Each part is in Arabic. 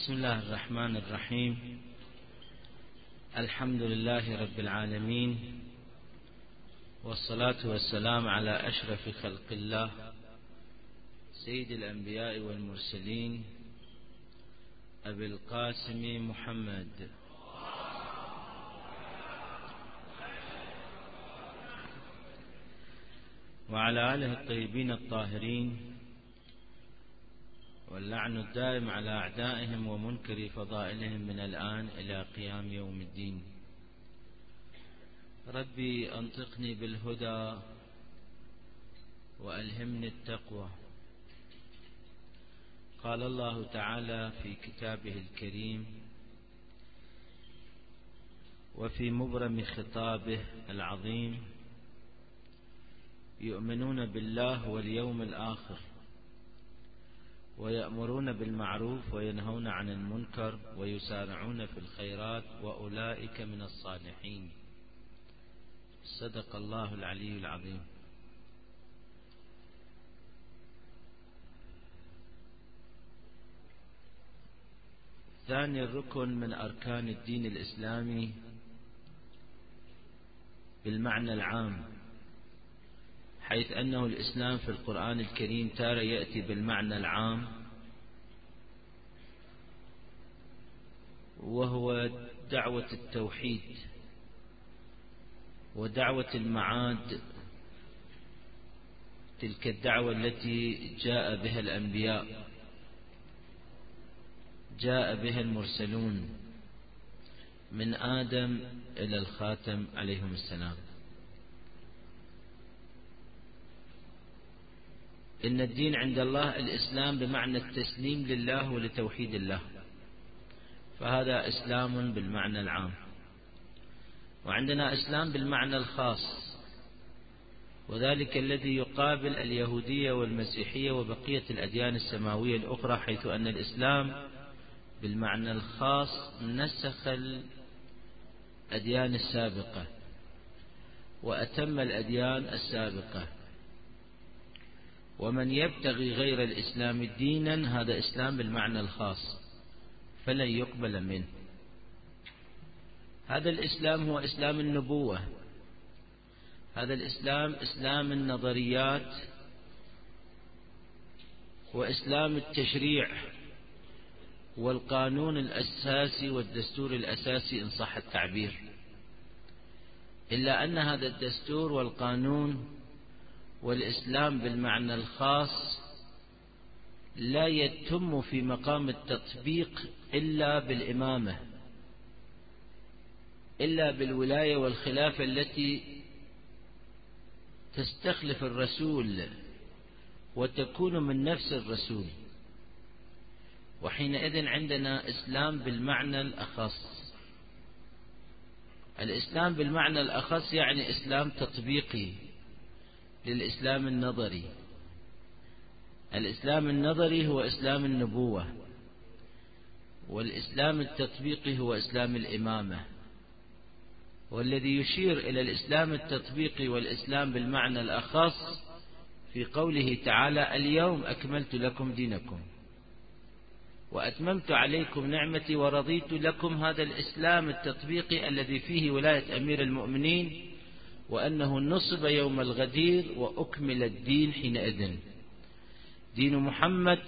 بسم الله الرحمن الرحيم. الحمد لله رب العالمين، والصلاة والسلام على أشرف خلق الله سيد الأنبياء والمرسلين أبي القاسم محمد وعلى آله الطيبين الطاهرين، واللعن الدائم على أعدائهم ومنكر فضائلهم من الآن إلى قيام يوم الدين. ربي أنطقني بالهدى وألهمني التقوى. قال الله تعالى في كتابه الكريم وفي مبرم خطابه العظيم: يؤمنون بالله واليوم الآخر ويأمرون بالمعروف وينهون عن المنكر ويسارعون في الخيرات وأولئك من الصالحين. صدق الله العلي العظيم. ثاني الركن من أركان الدين الإسلامي بالمعنى العام، حيث أنه الإسلام في القرآن الكريم تارة يأتي بالمعنى العام، وهو دعوة التوحيد ودعوة المعاد، تلك الدعوة التي جاء بها الأنبياء، جاء بها المرسلون من آدم إلى الخاتم عليهم السلام. إن الدين عند الله الإسلام بمعنى التسليم لله ولتوحيد الله، فهذا إسلام بالمعنى العام. وعندنا إسلام بالمعنى الخاص، وذلك الذي يقابل اليهودية والمسيحية وبقية الأديان السماوية الأخرى، حيث أن الإسلام بالمعنى الخاص نسخ الأديان السابقة وأتم الأديان السابقة، ومن يبتغي غير الإسلام دينا هذا إسلام بالمعنى الخاص فلن يقبل منه. هذا الإسلام هو إسلام النبوة، هذا الإسلام إسلام النظريات وإسلام التشريع والقانون الأساسي والدستور الأساسي إن صح التعبير، إلا أن هذا الدستور والقانون والإسلام بالمعنى الخاص لا يتم في مقام التطبيق إلا بالإمامة، إلا بالولاية والخلافة التي تستخلف الرسول وتكون من نفس الرسول. وحينئذ عندنا إسلام بالمعنى الأخص. الإسلام بالمعنى الأخص يعني إسلام تطبيقي للإسلام النظري. الإسلام النظري هو إسلام النبوة، والإسلام التطبيقي هو إسلام الإمامة. والذي يشير إلى الإسلام التطبيقي والإسلام بالمعنى الأخص في قوله تعالى: اليوم أكملت لكم دينكم وأتممت عليكم نعمتي ورضيت لكم. هذا الإسلام التطبيقي الذي فيه ولاية أمير المؤمنين، وأنه نصب يوم الغدير وأكمل الدين حينئذ. دين محمد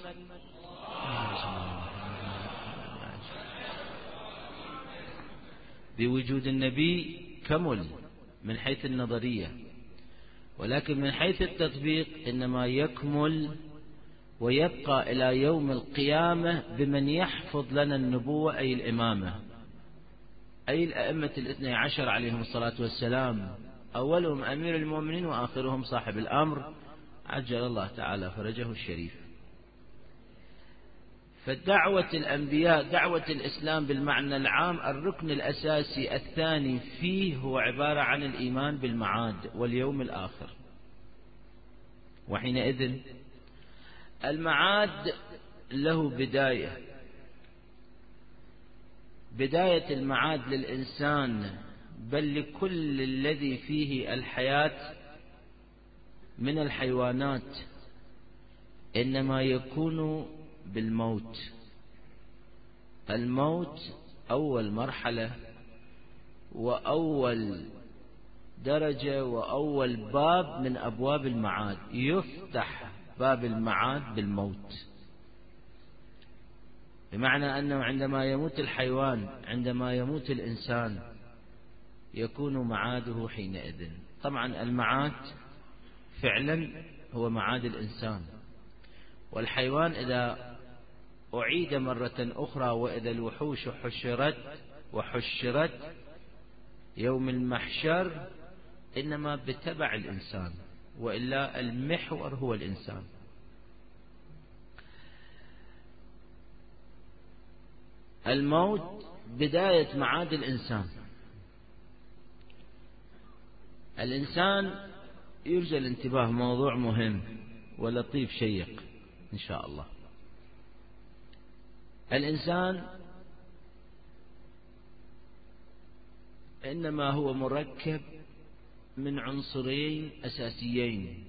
بوجود النبي كمل من حيث النظرية، ولكن من حيث التطبيق إنما يكمل ويبقى إلى يوم القيامة بمن يحفظ لنا النبوة، أي الإمامة، أي الأئمة الاثني عشر عليهم الصلاة والسلام، أولهم أمير المؤمنين وآخرهم صاحب الأمر عجل الله تعالى فرجه الشريف. فدعوة الأنبياء، دعوة الإسلام بالمعنى العام، الركن الأساسي الثاني فيه هو عبارة عن الإيمان بالمعاد واليوم الآخر. وحينئذ المعاد له بداية. بداية المعاد للإنسان بل لكل الذي فيه الحياة من الحيوانات إنما يكون بالموت. الموت أول مرحلة وأول درجة وأول باب من أبواب المعاد. يفتح باب المعاد بالموت، بمعنى أنه عندما يموت الحيوان، عندما يموت الإنسان، يكون معاده حينئذ. طبعا المعاد فعلا هو معاد الإنسان، والحيوان إذا أعيد مرة أخرى وإذا الوحوش حشرت يوم المحشر إنما بتبع الإنسان، وإلا المحور هو الإنسان. الموت بداية معاد الإنسان. الإنسان يرجى الانتباه، موضوع مهم ولطيف شيق إن شاء الله. الإنسان إنما هو مركب من عنصرين أساسيين،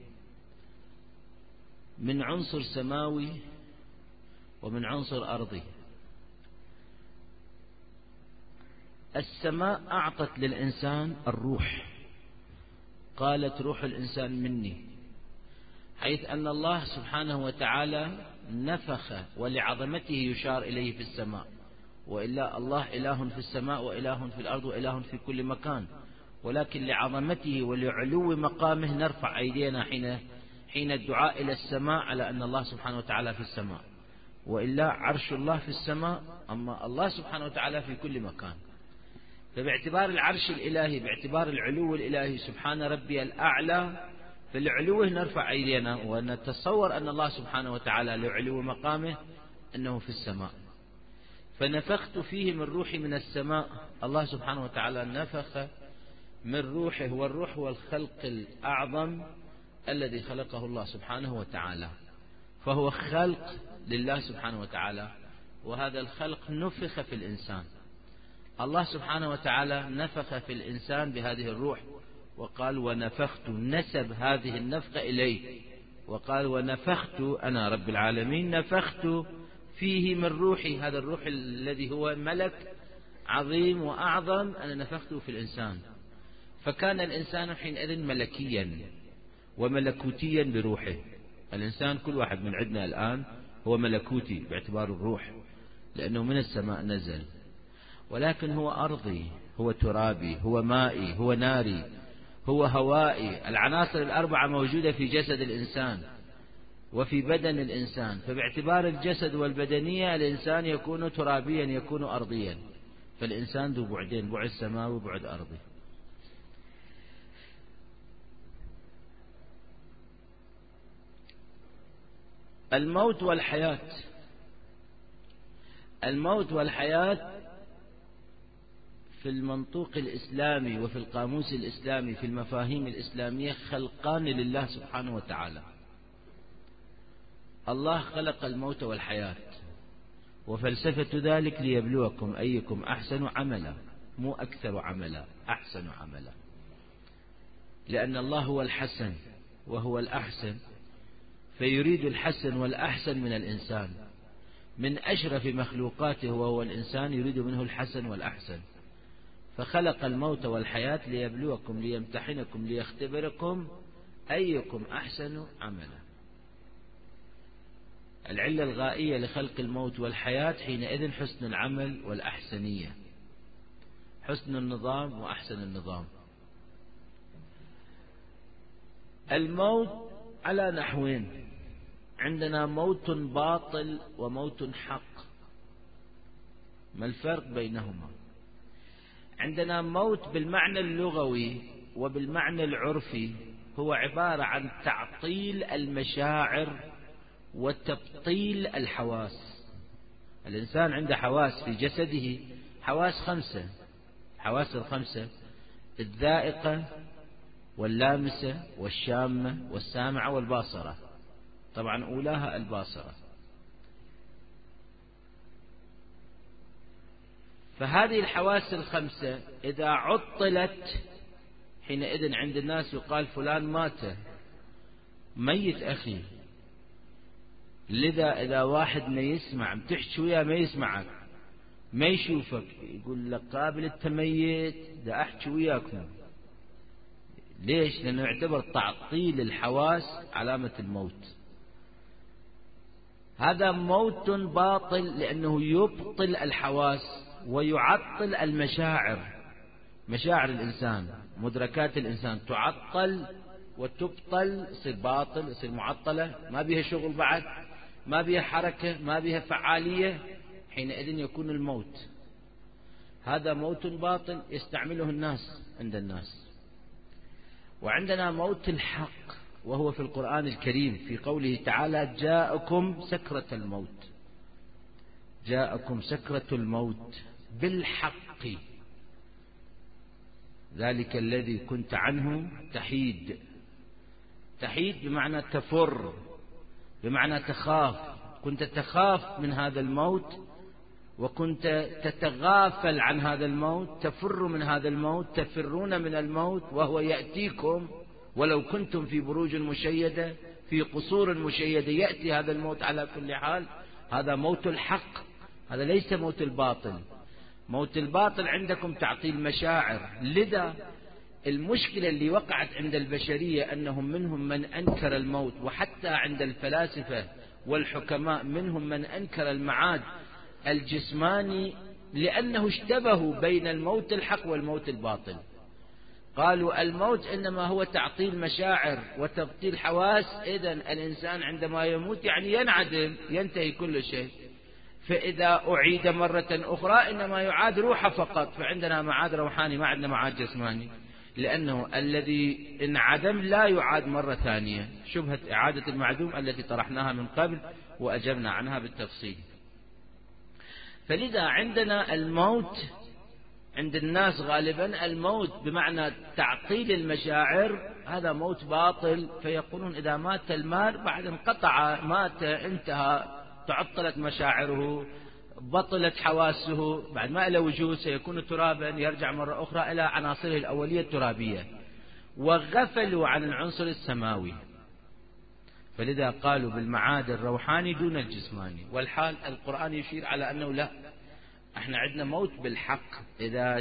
من عنصر سماوي ومن عنصر أرضي. السماء أعطت للإنسان الروح، قالت روح الإنسان مني، حيث أن الله سبحانه وتعالى نفخ، ولعظمته يشار إليه في السماء، وإلا الله إله في السماء وإله في الأرض وإله في كل مكان، ولكن لعظمته ولعلو مقامه نرفع أيدينا حين الدعاء إلى السماء على أن الله سبحانه وتعالى في السماء، وإلا عرش الله في السماء، أما الله سبحانه وتعالى في كل مكان. فباعتبار العرش الإلهي، باعتبار العلو الإلهي سبحان ربي الأعلى، فلعلوه نرفع أيدينا ونتصور أن الله سبحانه وتعالى لعلو مقامه أنه في السماء. فنفخت فيه من روحي من السماء. الله سبحانه وتعالى نفخ من روحه، والروح هو الخلق الأعظم الذي خلقه الله سبحانه وتعالى، فهو خلق لله سبحانه وتعالى، وهذا الخلق نفخ في الإنسان. الله سبحانه وتعالى نفخ في الإنسان بهذه الروح، وقال ونفخت، نسب هذه النفخة إليه، وقال ونفخت أنا رب العالمين نفخت فيه من روحي، هذا الروح الذي هو ملك عظيم وأعظم أنا نفخته في الإنسان. فكان الإنسان حينئذ ملكيا وملكوتيا بروحه. الإنسان كل واحد من عندنا الآن هو ملكوتي باعتبار الروح، لأنه من السماء نزل، ولكن هو أرضي، هو ترابي، هو مائي، هو ناري، هو هوائي. العناصر الأربعة موجودة في جسد الإنسان وفي بدن الإنسان، فباعتبار الجسد والبدنية الإنسان يكون ترابيا يكون أرضيا. فالإنسان ذو بعدين، بعد سماوي وبعد أرضي. الموت والحياة. الموت والحياة في المنطوق الإسلامي وفي القاموس الإسلامي في المفاهيم الإسلامية خلقان لله سبحانه وتعالى. الله خلق الموت والحياة، وفلسفة ذلك ليبلوكم أيكم أحسن عملا، مو أكثر عملا، أحسن عملا، لأن الله هو الحسن وهو الأحسن، فيريد الحسن والأحسن من الإنسان، من أشرف مخلوقاته وهو الإنسان يريد منه الحسن والأحسن. فخلق الموت والحياة ليبلوكم، ليمتحنكم، ليختبركم أيكم أحسن عملا. العلة الغائية لخلق الموت والحياة حينئذ حسن العمل والأحسنية، حسن النظام وأحسن النظام. الموت على نحوين، عندنا موت باطل وموت حق. ما الفرق بينهما؟ عندنا موت بالمعنى اللغوي وبالمعنى العرفي، هو عبارة عن تعطيل المشاعر وتبطيل الحواس. الإنسان عنده حواس في جسده، حواس خمسة، حواس الخمسة: الذائقة واللامسة والشامة والسامعة والباصرة. طبعا أولاها الباصرة. فهذه الحواس الخمسة إذا عطلت حينئذ عند الناس يقال فلان مات، ميت أخي. لذا إذا واحد ما يسمع، بتحكي وياه ما يسمعك، ما يشوفك يقول لك قابل التميت ده أحكي وياكم. ليش؟ لأنه يعتبر تعطيل الحواس علامة الموت. هذا موت باطل لأنه يبطل الحواس ويعطل المشاعر. مشاعر الإنسان، مدركات الإنسان تعطل وتبطل، يصير باطل، يصير معطلة، ما بيها شغل بعد، ما بيها حركة، ما بيها فعالية. حينئذ يكون الموت. هذا موت باطل يستعمله الناس عند الناس. وعندنا موت الحق، وهو في القرآن الكريم في قوله تعالى: جاءكم سكرة الموت. جاءكم سكرة الموت بالحق، ذلك الذي كنت عنه تحيد. تحيد بمعنى تفر، بمعنى تخاف. كنت تخاف من هذا الموت، وكنت تتغافل عن هذا الموت، تفر من هذا الموت، تفرون من الموت وهو يأتيكم ولو كنتم في بروج مشيدة، في قصور مشيدة، يأتي هذا الموت على كل حال. هذا موت الحق، هذا ليس موت الباطل. موت الباطل عندكم تعطيل مشاعر. لذا المشكلة اللي وقعت عند البشرية أنهم منهم من أنكر الموت، وحتى عند الفلاسفة والحكماء منهم من أنكر المعاد الجسماني، لأنه اشتبهوا بين الموت الحق والموت الباطل. قالوا الموت إنما هو تعطيل مشاعر وتبطيل حواس، إذن الإنسان عندما يموت يعني ينعدم، ينتهي كل شيء. فإذا أعيد مرة أخرى إنما يعاد روحه فقط. فعندنا معاد روحاني، ما عندنا معاد جسماني، لأنه الذي انعدم لا يعاد مرة ثانية. شبهة إعادة المعدوم التي طرحناها من قبل وأجبنا عنها بالتفصيل. فلذا عندنا الموت عند الناس غالبا الموت بمعنى تعطيل المشاعر، هذا موت باطل. فيقولون إذا مات المال بعد انقطع، مات، انتهى، تعطلت مشاعره، بطلت حواسه، بعد ما له وجود، سيكون ترابا، يرجع مرة أخرى إلى عناصره الأولية الترابية. وغفلوا عن العنصر السماوي، فلذا قالوا بالمعاد الروحاني دون الجسماني. والحال القرآن يشير على أنه لا، احنا عندنا موت بالحق. إذا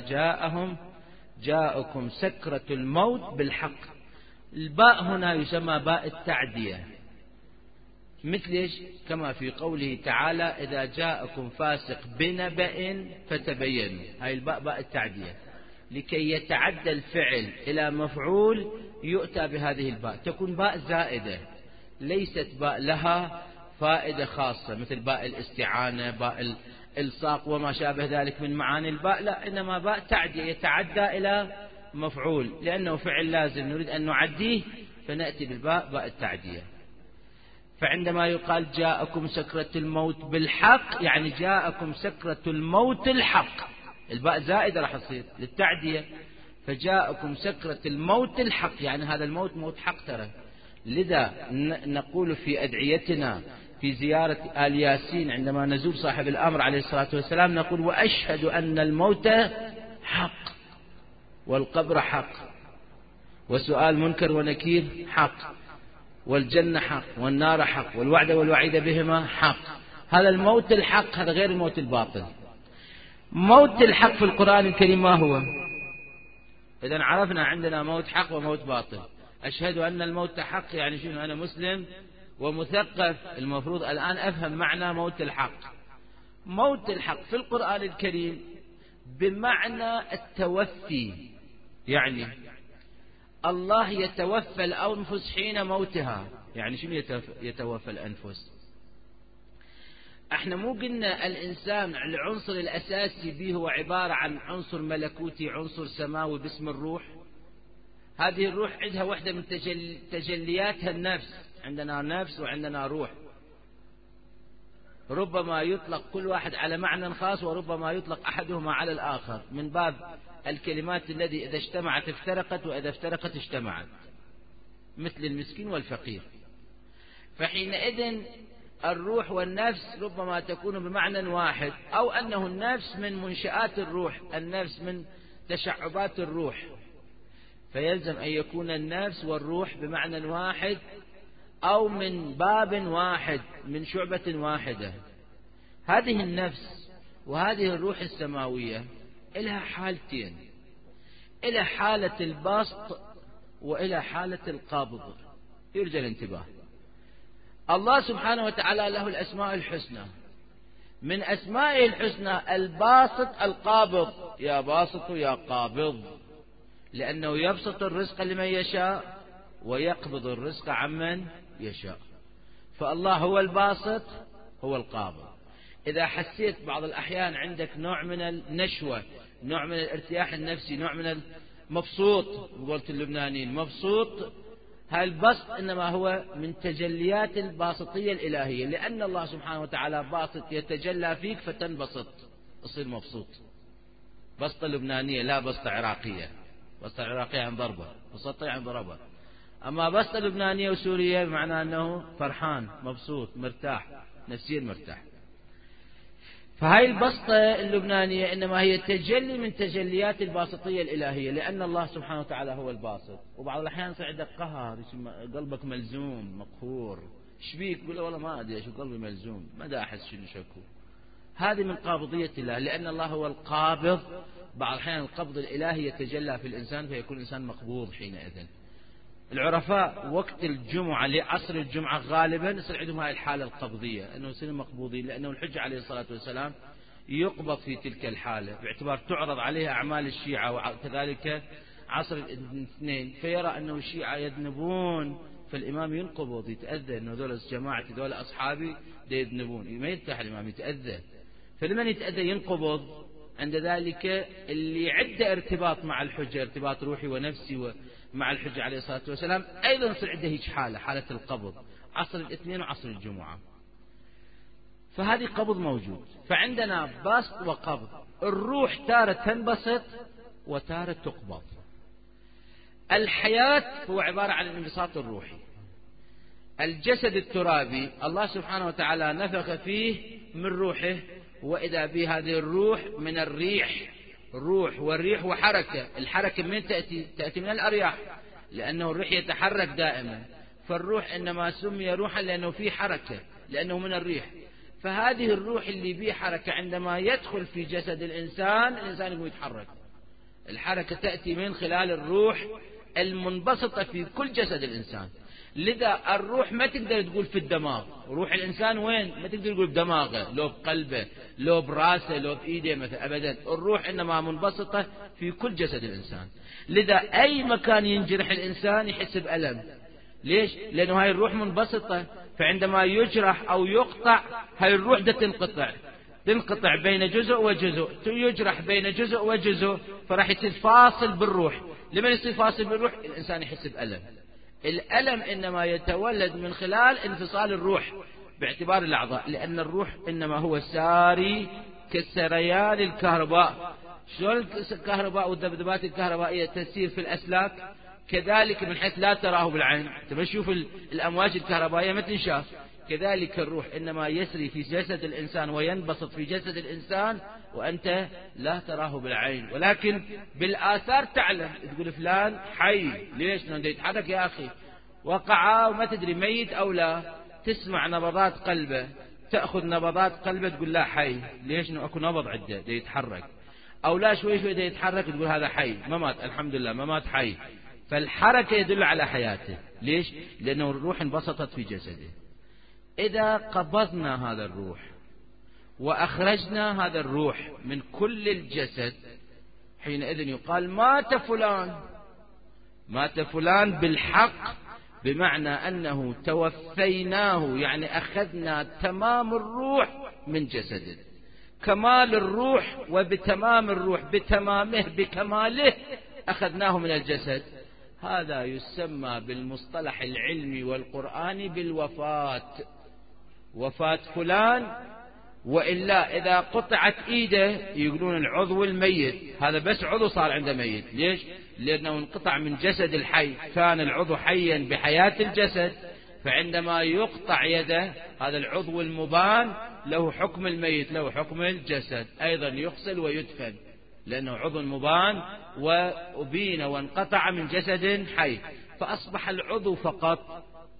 جاءكم سكرة الموت بالحق. الباء هنا يسمى باء التعدية، مثل ايش؟ كما في قوله تعالى: إذا جاءكم فاسق بنبأ فتبينوا. هاي الباء باء التعدية، لكي يتعدى الفعل إلى مفعول يؤتى بهذه الباء، تكون باء زائدة، ليست باء لها فائدة خاصة مثل باء الاستعانة، باء الإلصاق وما شابه ذلك من معاني الباء، لا، إنما باء تعدية، يتعدى إلى مفعول، لأنه فعل لازم نريد أن نعديه فنأتي بالباء باء التعدية. فعندما يقال جاءكم سكرة الموت بالحق، يعني جاءكم سكرة الموت الحق، الباء زائدة راح تصير للتعدية. فجاءكم سكرة الموت الحق، يعني هذا الموت موت حق ترى. لذا نقول في أدعيتنا في زيارة آل ياسين عندما نزور صاحب الأمر عليه الصلاة والسلام، نقول: وأشهد أن الموت حق، والقبر حق، وسؤال منكر ونكير حق، والجنة حق، والنار حق، والوعد والوعيد بهما حق. هذا الموت الحق، هذا غير الموت الباطل. موت الحق في القرآن الكريم ما هو؟ إذن عرفنا عندنا موت حق وموت باطل. أشهد أن الموت حق يعني شنو؟ أنا مسلم ومثقف، المفروض الآن أفهم معنى موت الحق. موت الحق في القرآن الكريم بمعنى التوفي، يعني الله يتوفى الأنفس حين موتها. يعني شنو يتوفى الأنفس؟ احنا مو قلنا الإنسان العنصر الأساسي به هو عبارة عن عنصر ملكوتي، عنصر سماوي باسم الروح. هذه الروح عندها واحدة من تجلياتها النفس، عندنا نفس وعندنا روح. ربما يطلق كل واحد على معنى خاص، وربما يطلق أحدهما على الآخر، من باب الكلمات الذي إذا اجتمعت افترقت، وإذا افترقت اجتمعت، مثل المسكين والفقير. فحينئذ الروح والنفس ربما تكون بمعنى واحد، أو أنه النفس من منشآت الروح، النفس من تشعبات الروح، فيلزم أن يكون النفس والروح بمعنى واحد، أو من باب واحد، من شعبة واحدة. هذه النفس وهذه الروح السماوية إلها حالتين، إلى حالة البسط وإلى حالة القبض. يرجى الانتباه. الله سبحانه وتعالى له الأسماء الحسنى، من أسمائه الحسنى الباسط القابض، يا باسط يا قابض، لأنه يبسط الرزق لمن يشاء ويقبض الرزق عمن يشاء. فالله هو الباسط هو القابض. إذا حسيت بعض الأحيان عندك نوع من النشوة، نوع من الارتياح النفسي، نوع من المبسوط، قلت اللبنانيين مبسوط، هالبسط إنما هو من تجليات الباسطية الإلهية، لأن الله سبحانه وتعالى باسط يتجلى فيك فتنبسط، تصير مبسوط. بسطة لبنانية لا بسطة عراقية. بسطة عراقية عن ضربة، بسطة عن ضربة. أما بسطة لبنانية وسورية بمعنى أنه فرحان مبسوط مرتاح نفسيا مرتاح. فهاي البسطة اللبنانية إنما هي تجلي من تجليات الباسطية الإلهية، لأن الله سبحانه وتعالى هو الباسط. وبعض الأحيان يصير عندك قهر، قلبك ملزوم مقهور، ايش بيك؟ تقول والله ما أدري شو قلبي ملزوم، ما دا أحس شنو شكو. هذه من قابضية الله، لأن الله هو القابض. بعض الأحيان القبض الإلهي يتجلى في الإنسان فيكون الإنسان مقبوض حينئذ. العرفاء وقت الجمعة لعصر الجمعة غالبا يصير عندهم هاي الحالة القبضية، أنه يصيروا مقبوضين، لأنه الحجة عليه الصلاة والسلام يقبض في تلك الحالة باعتبار تعرض عليه أعمال الشيعة، وكذلك عصر الاثنين، فيرى أنه الشيعة يذنبون فالإمام ينقبض يتأذى، أنه ذول جماعتي ذول أصحابي يذنبون، ما يرتاح الإمام يتأذى. فلمن يتأذى ينقبض. عند ذلك اللي عنده ارتباط مع الحجة، ارتباط روحي ونفسي مع الحجة عليه الصلاة والسلام، أيضا يصير عنده هيك حالة القبض، عصر الاثنين وعصر الجمعة. فهذه قبض موجود. فعندنا بسط وقبض. الروح تارة تنبسط وتارة تقبض. الحياة هو عبارة عن الانبساط الروحي. الجسد الترابي الله سبحانه وتعالى نفخ فيه من روحه، وإذا به هذه الروح من الريح. روح والريح وحركة. الحركة من تأتي من الأرياح، لأنه الريح يتحرك دائما. فالروح إنما سمي روحا لأنه فيه حركة، لأنه من الريح. فهذه الروح اللي بيه حركة عندما يدخل في جسد الإنسان يقوم يتحرك. الحركة تأتي من خلال الروح المنبسطة في كل جسد الإنسان. لذا الروح ما تقدر تقول في الدماغ. روح الإنسان وين؟ ما تقدر تقول بدماغه، لو بقلبه، لو براسه، لو بإيده مثلا، أبدا. الروح إنما منبسطة في كل جسد الإنسان. لذا أي مكان ينجرح الإنسان يحس بألم. ليش؟ لأنه هاي الروح منبسطة. فعندما يجرح أو يقطع هاي الروح ده تنقطع بين جزء وجزء، يجرح بين جزء وجزء، فراح يصير فاصل بالروح. لما يصير فاصل بالروح الإنسان يحس بألم. الألم إنما يتولد من خلال انفصال الروح باعتبار الأعضاء، لأن الروح إنما هو ساري كسريان الكهرباء. شلون الكهرباء والذبذبات الكهربائية تسير في الأسلاك، كذلك من حيث لا تراه بالعين. تبى تشوف الأمواج الكهربائية ما تنشاف. كذلك الروح إنما يسري في جسد الإنسان وينبسط في جسد الإنسان وأنت لا تراه بالعين، ولكن بالآثار تعلم. تقول فلان حي، ليش؟ لأنه يتحرك يا أخي. وقع وما تدري ميت أو لا. تسمع نبضات قلبه، تأخذ نبضات قلبه تقول لا حي، ليش؟ لأنه أكو نبض عده يتحرك. أو لا شوي شوي يتحرك تقول هذا حي، ما مات الحمد لله، ما مات حي. فالحركة يدل على حياته. ليش؟ لأنه الروح انبسطت في جسده. إذا قبضنا هذا الروح وأخرجنا هذا الروح من كل الجسد، حينئذ يقال مات فلان. مات فلان بالحق، بمعنى أنه توفيناه، يعني أخذنا تمام الروح من جسده. كمال الروح وبتمام الروح بتمامه بكماله أخذناه من الجسد. هذا يسمى بالمصطلح العلمي والقرآني بالوفاة. وفاة فلان. وإلا إذا قطعت إيده يقولون العضو الميت، هذا بس عضو صار عنده ميت. ليش؟ لأنه انقطع من جسد الحي، كان العضو حيا بحياة الجسد، فعندما يقطع يده هذا العضو المبان له حكم الميت، له حكم الجسد، أيضا يغسل ويدفن، لأنه عضو مبان وأبين وانقطع من جسد حي. فأصبح العضو فقط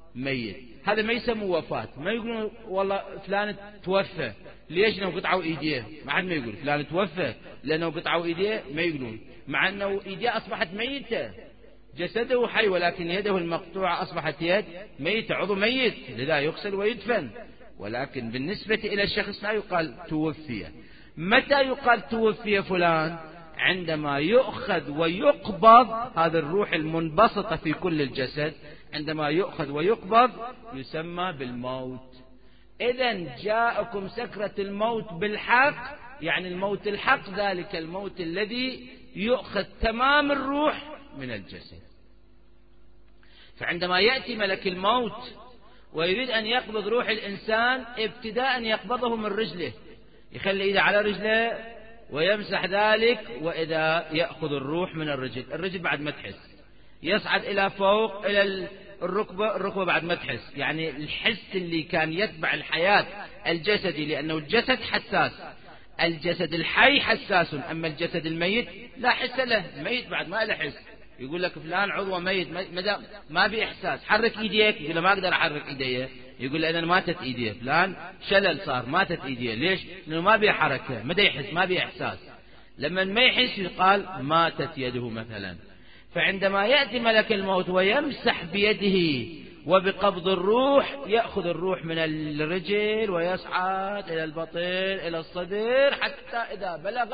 ميت. هذا ما يسموه وفاة. ما يقولون والله فلان توفى، ليش؟ لأنه قطعوا إيديه. ما حد ما يقول فلان توفى لأنه قطعوا إيديه، ما يقولون، مع أنه إيديه أصبحت ميتة، جسده حي ولكن يده المقطوعة أصبحت يد ميتة، عضو ميت، لذا يغسل ويدفن. ولكن بالنسبة إلى الشخص لا يقال توفي. متى يقال توفي فلان؟ عندما يؤخذ ويقبض هذا الروح المنبسطة في كل الجسد، عندما يؤخذ ويقبض يسمى بالموت. إذن جاءكم سكرة الموت بالحق، يعني الموت الحق، ذلك الموت الذي يؤخذ تمام الروح من الجسد. فعندما يأتي ملك الموت ويريد أن يقبض روح الإنسان، ابتداء يقبضه من رجله، يخلي إيده على رجله ويمسح ذلك، وإذا يأخذ الروح من الرجل بعد ما تحس، يصعد إلى فوق إلى الركبة بعد ما تحس، يعني الحس اللي كان يتبع الحياة الجسدي، لأنه الجسد حساس، الجسد الحي حساس، أما الجسد الميت لا حس له، ميت بعد ما له حس. يقول لك فلان عضو ميت، ما بإحساس، حرك إيديك، يقول له ما أقدر أحرك إيديه، يقول له أنا ماتت إيديه، فلان شلل صار، ماتت إيديه، ليش؟ لأنه ما بيه حركة، ما يحس، ما بيه إحساس. لما ما يحس يقال ماتت يده مثلا. فعندما يأتي ملك الموت ويمسح بيده وبقبض الروح، يأخذ الروح من الرجل ويصعد إلى البطن إلى الصدر، حتى إذا بلغ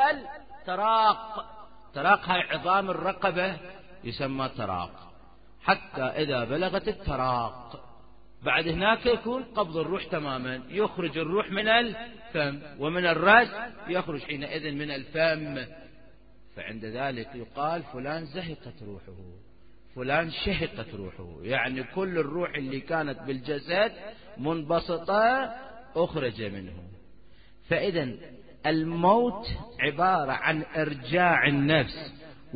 تراق هاي عظام الرقبة يسمى تراق، حتى إذا بلغت التراق بعد هناك يكون قبض الروح تماما، يخرج الروح من الفم، ومن الرأس يخرج حينئذ من الفم. فعند ذلك يقال فلان زهقت روحه، فلان شهقت روحه، يعني كل الروح اللي كانت بالجسد منبسطة أخرج منه. فإذا الموت عبارة عن إرجاع النفس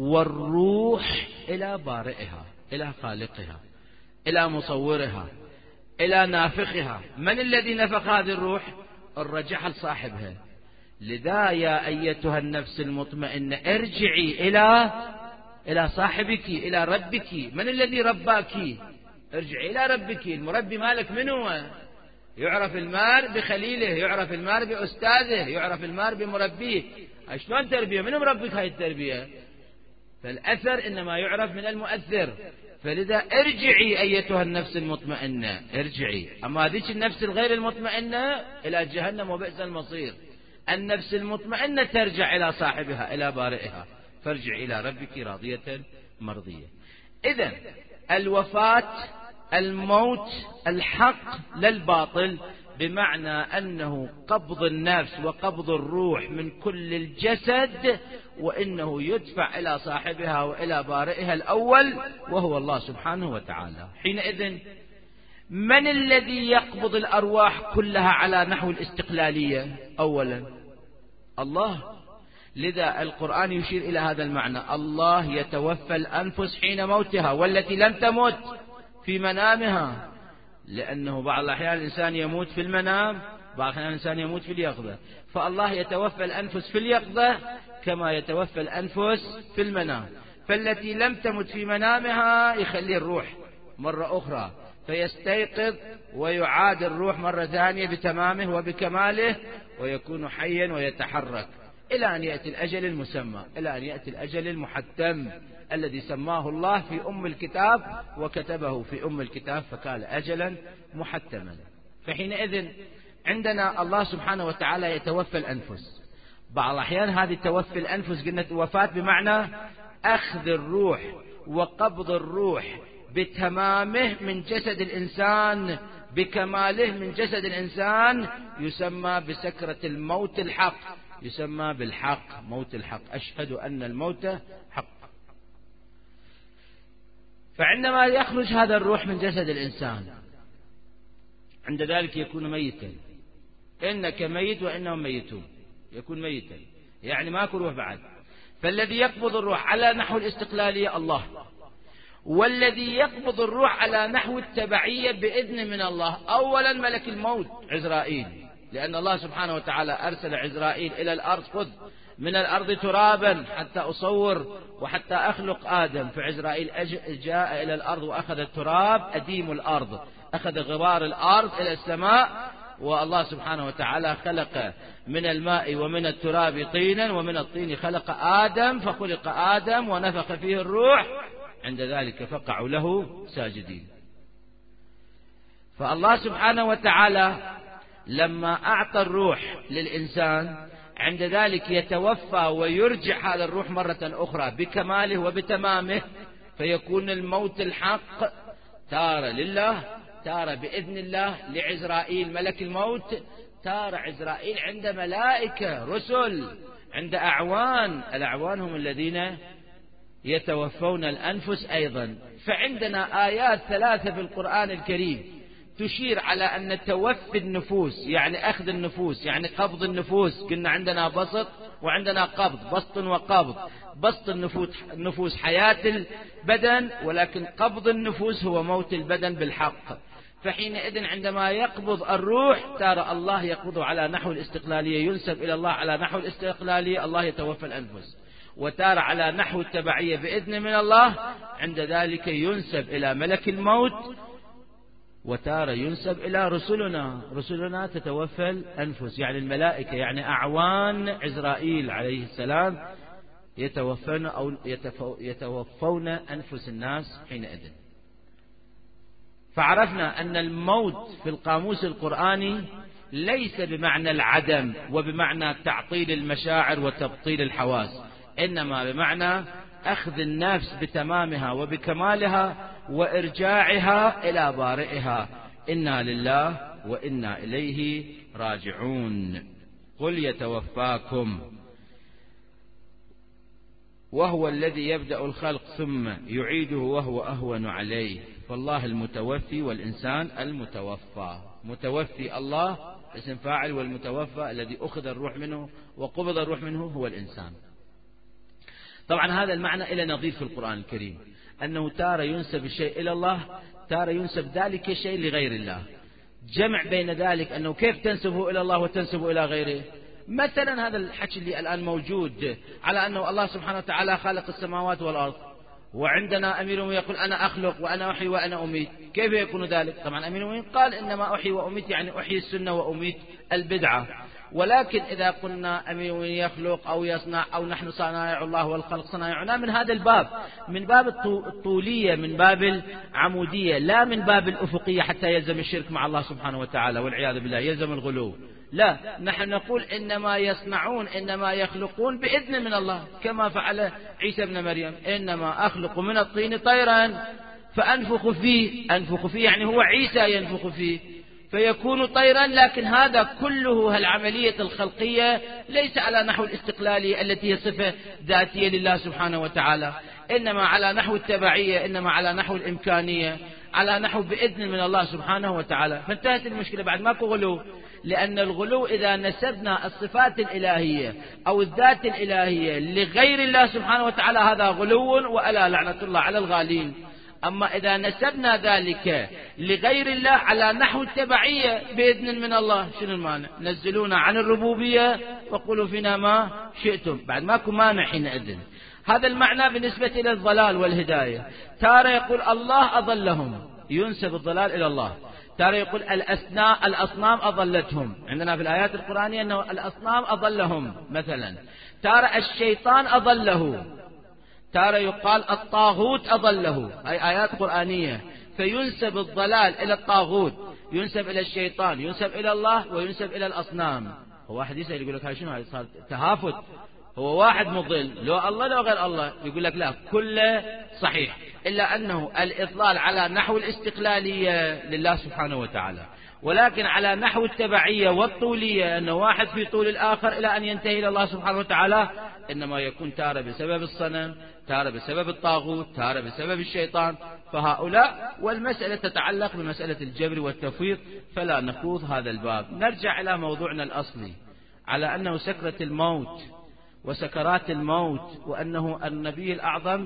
والروح إلى بارئها، إلى خالقها، إلى مصورها، إلى نافخها. من الذي نفخ هذه الروح؟ الرجعها لصاحبها. لذا يا أيتها النفس المطمئنة ارجعي إلى صاحبك، إلى ربك. من الذي رباك؟ ارجعي إلى ربك. المربي مالك من هو؟ يعرف المار بخليله، يعرف المار بأستاذه، يعرف المار بمربيه. شلون تربية؟ من مربك هاي التربية؟ فالأثر إنما يعرف من المؤثر. فلذا ارجعي أيتها النفس المطمئنة، ارجعي. أما هذه النفس الغير المطمئنة إلى جهنم وبئس المصير. النفس المطمئنة ترجع إلى صاحبها، إلى بارئها، فارجع إلى ربك راضية مرضية. إذن الوفاة الموت الحق للباطل، بمعنى أنه قبض النفس وقبض الروح من كل الجسد، وإنه يدفع إلى صاحبها وإلى بارئها الأول وهو الله سبحانه وتعالى. حينئذ من الذي يقبض الأرواح كلها على نحو الاستقلالية؟ أولا الله. لذا القرآن يشير إلى هذا المعنى: الله يتوفى الأنفس حين موتها والتي لم تمت في منامها. لأنه بعض الأحيان الإنسان يموت في المنام، بعض الأحيان الإنسان يموت في اليقظة، فالله يتوفى الأنفس في اليقظة كما يتوفى الأنفس في المنام. فالتي لم تمت في منامها يخلي الروح مرة أخرى فيستيقظ ويعاد الروح مرة ثانية بتمامه وبكماله، ويكون حيا ويتحرك إلى أن يأتي الأجل المسمى، إلى أن يأتي الأجل المحتم الذي سماه الله في أم الكتاب وكتبه في أم الكتاب فكان أجلا محتما. فحينئذ عندنا الله سبحانه وتعالى يتوفى الأنفس. بعض الأحيان هذه توفي الأنفس قلنا وفاة بمعنى أخذ الروح وقبض الروح بتمامه من جسد الإنسان، بكماله من جسد الإنسان، يسمى بسكرة الموت الحق، يسمى بالحق، موت الحق. أشهد أن الموت حق. فعندما يخرج هذا الروح من جسد الإنسان عند ذلك يكون ميتا. إنك ميت وإنهم ميتون، يكون ميتا يعني ماكو روح بعد. فالذي يقبض الروح على نحو الاستقلالية الله، والذي يقبض الروح على نحو التبعية بإذن من الله أولا ملك الموت عزرائيل، لأن الله سبحانه وتعالى أرسل عزرائيل إلى الأرض: خذ من الأرض ترابا حتى أصور وحتى أخلق آدم. فعزرائيل جاء إلى الأرض وأخذ التراب أديم الأرض، أخذ غبار الأرض إلى السماء، والله سبحانه وتعالى خلق من الماء ومن التراب طينا، ومن الطين خلق آدم، فخلق آدم ونفخ فيه الروح، عند ذلك فقعوا له ساجدين. فالله سبحانه وتعالى لما أعطى الروح للإنسان، عند ذلك يتوفى ويرجع هذا الروح مرة أخرى بكماله وبتمامه، فيكون الموت الحق تارة لله، تارة بإذن الله لعزرائيل ملك الموت، تارة عزرائيل عند ملائكة رسل، عند أعوان. الأعوان هم الذين يتوفون الأنفس أيضا. فعندنا آيات 3 في القرآن الكريم تشير على أن توفي النفوس يعني أخذ النفوس، يعني قبض النفوس. قلنا عندنا بسط وعندنا قبض، بسط وقبض. بسط النفوس حياة البدن، ولكن قبض النفوس هو موت البدن بالحق. فحينئذ عندما يقبض الروح، ترى الله يقبضه على نحو الاستقلالية، ينسب إلى الله على نحو الاستقلالية، الله يتوفى الأنفس. وتارة على نحو التبعية بإذن من الله، عند ذلك ينسب إلى ملك الموت. وتارة ينسب إلى رسلنا تتوفى الأنفس، يعني الملائكة، يعني أعوان عزرائيل عليه السلام يتوفون أنفس الناس حينئذ. فعرفنا أن الموت في القاموس القرآني ليس بمعنى العدم وبمعنى تعطيل المشاعر وتبطيل الحواس، إنما بمعنى أخذ النفس بتمامها وبكمالها وإرجاعها إلى بارئها. إنا لله وإنا إليه راجعون. قل يتوفاكم وهو الذي يبدأ الخلق ثم يعيده وهو أهون عليه، فالله المتوفي والإنسان المتوفى. متوفي الله اسم فاعل، والمتوفى الذي أخذ الروح منه وقبض الروح منه هو الإنسان. طبعا هذا المعنى إلى نظير في القرآن الكريم، أنه تارة ينسب الشيء إلى الله، تارة ينسب ذلك الشيء لغير الله. جمع بين ذلك أنه كيف تنسبه إلى الله وتنسبه إلى غيره. مثلا هذا الحكي اللي الآن موجود على أنه الله سبحانه وتعالى خلق السماوات والأرض، وعندنا أمير يقول أنا أخلق وأنا أحيي وأنا أميت، كيف يكون ذلك؟ طبعا أمير قال إنما أحيي وأميت يعني أحيي السنة وأميت البدعة. ولكن إذا قلنا أمير يخلق أو يصنع أو نحن صنائع الله والخلق صنائعنا، من هذا الباب، من باب الطولية، من باب العمودية، لا من باب الأفقية حتى يلزم الشرك مع الله سبحانه وتعالى والعياذ بالله، يلزم الغلو. لا، نحن نقول إنما يصنعون، إنما يخلقون بإذن من الله، كما فعل عيسى بن مريم، إنما أخلق من الطين طيرا فأنفخ فيه. أنفخ فيه يعني هو عيسى ينفخ فيه فيكون طيرا. لكن هذا كله العملية الخلقية ليس على نحو الاستقلالية التي هي صفة ذاتية لله سبحانه وتعالى، إنما على نحو التبعية، إنما على نحو الإمكانية، على نحو بإذن من الله سبحانه وتعالى. فانتهت المشكلة، بعد ماكو غلو. لأن الغلو إذا نسبنا الصفات الإلهية أو الذات الإلهية لغير الله سبحانه وتعالى هذا غلو، وألا لعنة الله على الغالين. أما إذا نسبنا ذلك لغير الله على نحو التبعية بإذن من الله، شنو المانع؟ نزلونا عن الربوبية وقولوا فينا ما شئتم، بعد ماكو مانع حينئذ. هذا المعنى بالنسبة إلى الضلال والهداية. تارة يقول الله أضلهم، ينسب الضلال إلى الله. تارة يقول الأصنام أضلتهم، عندنا في الآيات القرآنية أنه الأصنام أضلهم مثلا. تارة الشيطان أضله، تارة يقال الطاغوت أضله، أي آيات قرآنية. فينسب الضلال إلى الطاغوت، ينسب إلى الشيطان، ينسب إلى الله، وينسب إلى الأصنام. هو واحد يسأل يقول لك هاي شنو؟ هاي صار تهافت، هو واحد مضل لو الله لو غير الله، يقول لك لا كله صحيح، إلا أنه الإضلال على نحو الاستقلالية لله سبحانه وتعالى، ولكن على نحو التبعية والطولية، أن واحد في طول الآخر إلى أن ينتهي إلى الله سبحانه وتعالى، إنما يكون تارة بسبب الصنم، تارة بسبب الطاغوت، تارة بسبب الشيطان. فهؤلاء، والمسألة تتعلق بمسألة الجبر والتفويض، فلا نخوض هذا الباب. نرجع إلى موضوعنا الأصلي، على أنه سكرة الموت وسكرات الموت، وأنه النبي الأعظم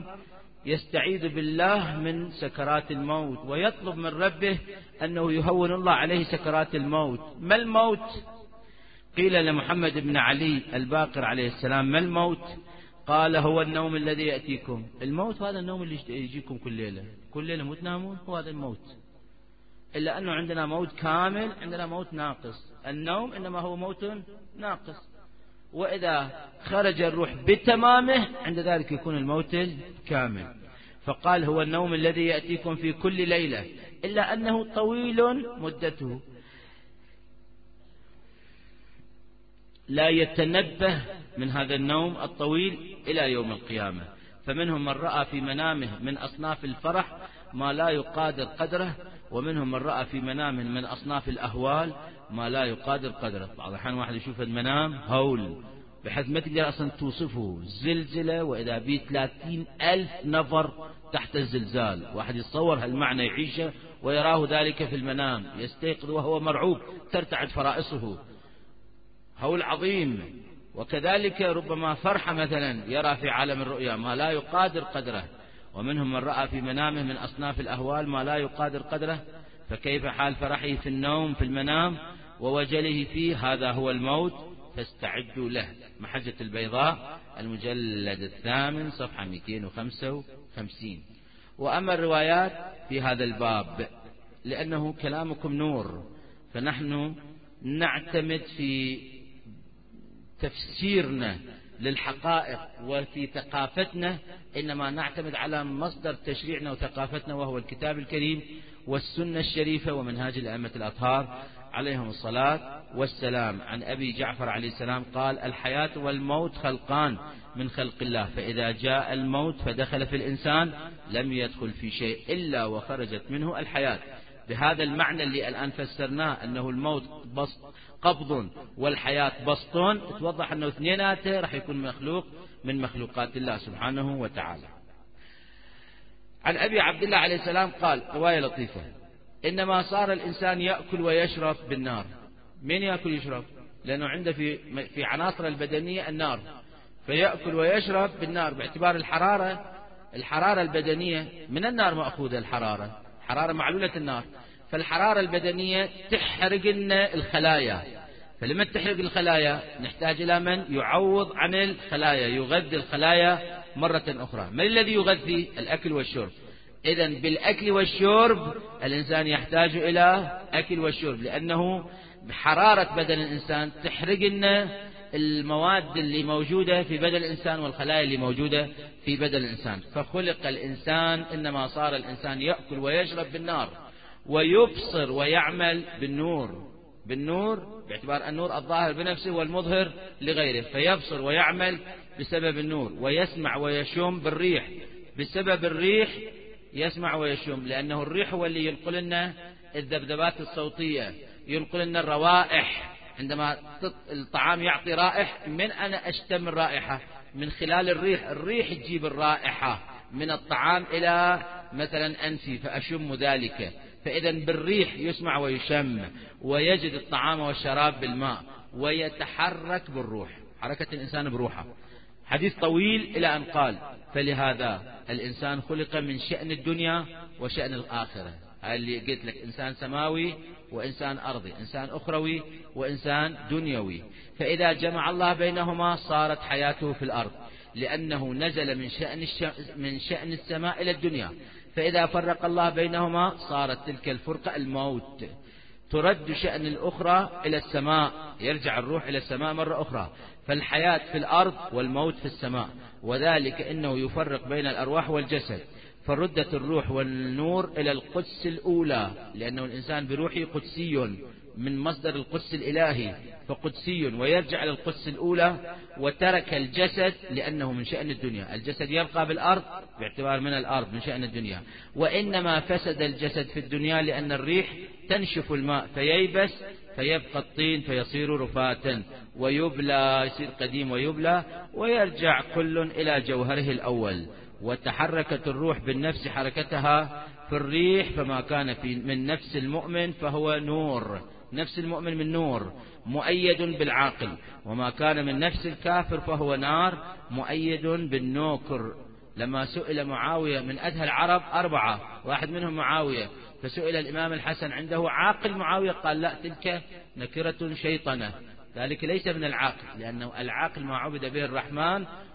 يستعيذ بالله من سكرات الموت ويطلب من ربه أنه يهون الله عليه سكرات الموت. ما الموت؟ قيل لمحمد بن علي الباقر عليه السلام ما الموت؟ قال هو النوم الذي يأتيكم. الموت هذا النوم اللي يجيكم كل ليلة، كل ليلة مو تنامون، هو هذا الموت. إلا أنه عندنا موت كامل، عندنا موت ناقص. النوم إنما هو موت ناقص، وإذا خرج الروح بتمامه عند ذلك يكون الموت الكامل. فقال هو النوم الذي يأتيكم في كل ليلة، إلا أنه طويل مدته، لا يتنبه من هذا النوم الطويل إلى يوم القيامة. فمنهم من رأى في منامه من أصناف الفرح ما لا يقادر قدره، ومنهم من رأى في منامه من أصناف الأهوال ما لا يقادر قدره. بعض الأحيان واحد يشوف المنام هول بحيث ما تقدر أصلا توصفه، زلزلة وإذا بيه 30,000 نفر تحت الزلزال، واحد يتصور هالمعنى يعيشه ويراه ذلك في المنام، يستيقظ وهو مرعوب ترتعد فرائصه، هول عظيم. وكذلك ربما فرحة مثلا يرى في عالم الرؤيا ما لا يقادر قدره. ومنهم من رأى في منامه من أصناف الأهوال ما لا يقادر قدره، فكيف حال فرحه في النوم في المنام ووجله فيه؟ هذا هو الموت فاستعدوا له. محجة البيضاء المجلد 8 صفحة 255. وأما الروايات في هذا الباب لأنه كلامكم نور، فنحن نعتمد في تفسيرنا للحقائق وفي ثقافتنا إنما نعتمد على مصدر تشريعنا وثقافتنا، وهو الكتاب الكريم والسنة الشريفة ومنهاج الأئمة الأطهار عليهم الصلاة والسلام. عن أبي جعفر عليه السلام قال الحياة والموت خلقان من خلق الله، فإذا جاء الموت فدخل في الإنسان لم يدخل في شيء إلا وخرجت منه الحياة. بهذا المعنى اللي الآن فسرناه أنه الموت قبض والحياة بسط، توضح أنه اثنيناته راح يكون مخلوق من مخلوقات الله سبحانه وتعالى. عن أبي عبد الله عليه السلام قال رواية لطيفة: إنما صار الإنسان يأكل ويشرب بالنار. من يأكل ويشرب؟ لأنه عنده في عناصر البدنية النار، فيأكل ويشرب بالنار باعتبار الحرارة البدنية من النار مأخوذة، الحرارة معلولة النار، فالحرارة البدنية تحرق لنا الخلايا، فلما تحرق الخلايا نحتاج إلى من يعوض عن الخلايا، يغذي الخلايا مرة أخرى. ما الذي يغذي؟ الأكل والشرب. إذن بالأكل والشرب الإنسان يحتاج إلى أكل والشرب، لأنه حرارة بدن الإنسان تحرق لنا المواد اللي موجودة في بدن الإنسان والخلايا اللي موجودة في بدن الإنسان. فخلق الإنسان، إنما صار الإنسان يأكل ويشرب بالنار ويبصر ويعمل بالنور باعتبار النور الظاهر بنفسه والمظهر لغيره، فيبصر ويعمل بسبب النور، ويسمع ويشم بالريح بسبب الريح، يسمع ويشم لأنه الريح هو اللي ينقل لنا الذبذبات الصوتية، ينقل لنا الروائح. عندما الطعام يعطي رائح، من أنا أشتم الرائحة من خلال الريح تجيب الرائحة من الطعام إلى مثلا أنفي فأشم ذلك. فإذا بالريح يسمع ويشم، ويجد الطعام والشراب بالماء، ويتحرك بالروح، حركة الإنسان بروحه. حديث طويل إلى أن قال فلهذا الإنسان خلق من شأن الدنيا وشأن الآخرة. هاي اللي قلت لك، إنسان سماوي وإنسان أرضي، إنسان أخروي وإنسان دنيوي. فإذا جمع الله بينهما صارت حياته في الأرض، لأنه نزل من شأن السماء إلى الدنيا. فإذا فرق الله بينهما صارت تلك الفرقة الموت، ترد شأن الأخرى إلى السماء، يرجع الروح إلى السماء مرة أخرى. فالحياة في الأرض والموت في السماء، وذلك إنه يفرق بين الأرواح والجسد. فردت الروح والنور إلى القدس الأولى، لأنه الإنسان بروحه قدسي من مصدر القدس الإلهي، فقدسي، ويرجع إلى القدس الأولى. وترك الجسد لأنه من شأن الدنيا، الجسد يبقى بالأرض باعتبار من الأرض من شأن الدنيا. وإنما فسد الجسد في الدنيا لأن الريح تنشف الماء فييبس، فيبقى الطين فيصير رفاتا ويبلى، يصير قديم ويبلى، ويرجع كل إلى جوهره الأول. وتحركت الروح بالنفس حركتها في الريح، فما كان من نفس المؤمن فهو نور، نفس المؤمن من نور مؤيد بالعاقل، وما كان من نفس الكافر فهو نار مؤيد بالنوكر. لما سئل معاوية من أدهى العرب 4، واحد منهم معاوية، فسئل الإمام الحسن عنده عاقل معاوية؟ قال لا، تلك نكرة شيطنة، ذلك ليس من العاقل، لأنه العاقل ما عبد به الرحمن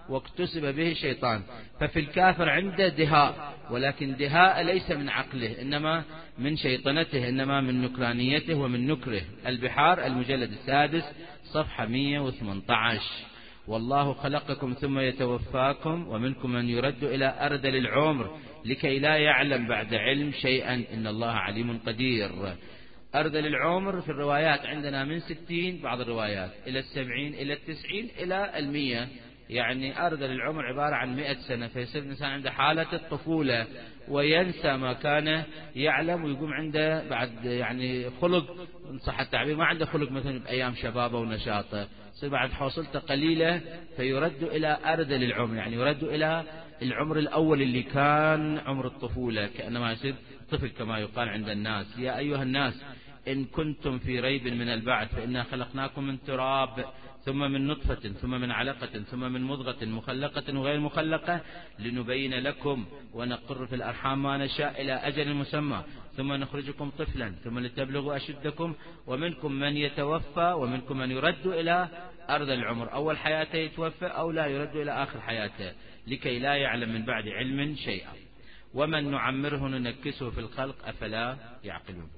واكتسب به الشيطان. ففي الكافر عنده دهاء، ولكن دهاء ليس من عقله، إنما من شيطنته، إنما من نكرانيته ومن نكره. البحار المجلد 6 صفحة 118. والله خلقكم ثم يتوفاكم ومنكم من يرد إلى أرذل العمر لكي لا يعلم بعد علم شيئا إن الله عليم قدير. أرذل العمر في الروايات عندنا من 60 بعض الروايات إلى 70 إلى 90 إلى 100، يعني أرذل العمر عبارة عن 100 سنة، فيصير الإنسان عنده حالة الطفولة وينسى ما كان يعلم، ويقوم عنده بعد يعني خلق، إن صح التعبير، ما عنده خلق مثلا بأيام شبابه ونشاطه، يصير بعد حوصلته قليلة فيرد إلى أرذل العمر، يعني يرد إلى العمر الأول اللي كان عمر الطفولة، كأنما يصير طفل كما يقال عند الناس. يا أيها الناس إن كنتم في ريب من البعث فإنا خلقناكم من تراب ثم من نطفة ثم من علقة ثم من مضغة مخلقة وغير مخلقة لنبين لكم ونقر في الأرحام ما نشاء إلى أجل مسمى ثم نخرجكم طفلا ثم لتبلغوا أشدكم ومنكم من يتوفى ومنكم من يرد إلى أرذل العمر، أول حياته يتوفى أو لا يرد إلى آخر حياته لكي لا يعلم من بعد علم شيئا. ومن نعمره ننكسه في الخلق أفلا يعقلون.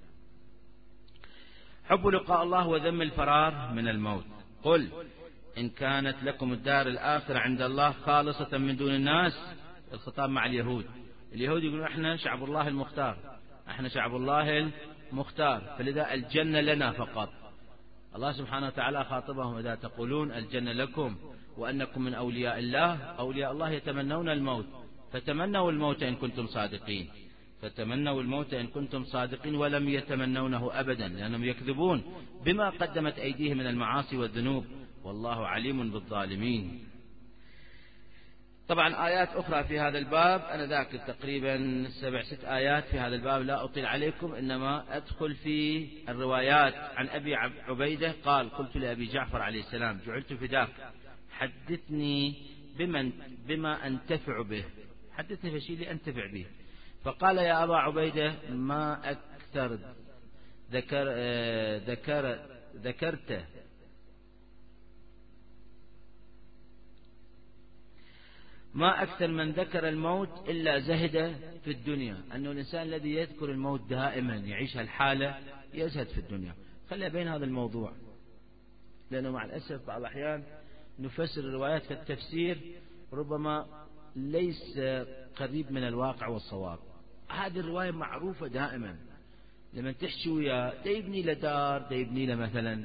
حب لقاء الله وذم الفرار من الموت. قل إن كانت لكم الدار الآخرة عند الله خالصة من دون الناس. الخطاب مع اليهود. اليهود يقولون احنا شعب الله المختار، احنا شعب الله المختار، فلذا الجنة لنا فقط. الله سبحانه وتعالى خاطبهم إذا تقولون الجنة لكم وأنكم من أولياء الله، أولياء الله يتمنون الموت، فتمنوا الموت إن كنتم صادقين، فتمنوا الموت إن كنتم صادقين، ولم يتمنونه أبدا لأنهم يكذبون بما قدمت أيديهم من المعاصي والذنوب، والله عليم بالظالمين. طبعا آيات أخرى في هذا الباب، أنا ذاكر تقريبا 7-6 آيات في هذا الباب، لا أطيل عليكم، إنما أدخل في الروايات. عن أبي عبيدة قال قلت لأبي جعفر عليه السلام جعلت فداك حدثني بما أنتفع به، حدثني بشيء لأنتفع به. فقال يا أبا عبيدة ما أكثر ذكرته ما أكثر من ذكر الموت إلا زهد في الدنيا، أنه الإنسان الذي يذكر الموت دائما يعيش هالحالة يزهد في الدنيا. خلي بين هذا الموضوع، لأنه مع الأسف بعض الأحيان نفسر الروايات في التفسير ربما ليس قريب من الواقع والصواب. هذه الرواية معروفة دائما، لما تحكي وياه دا يبني له دار، دا يبني له مثلا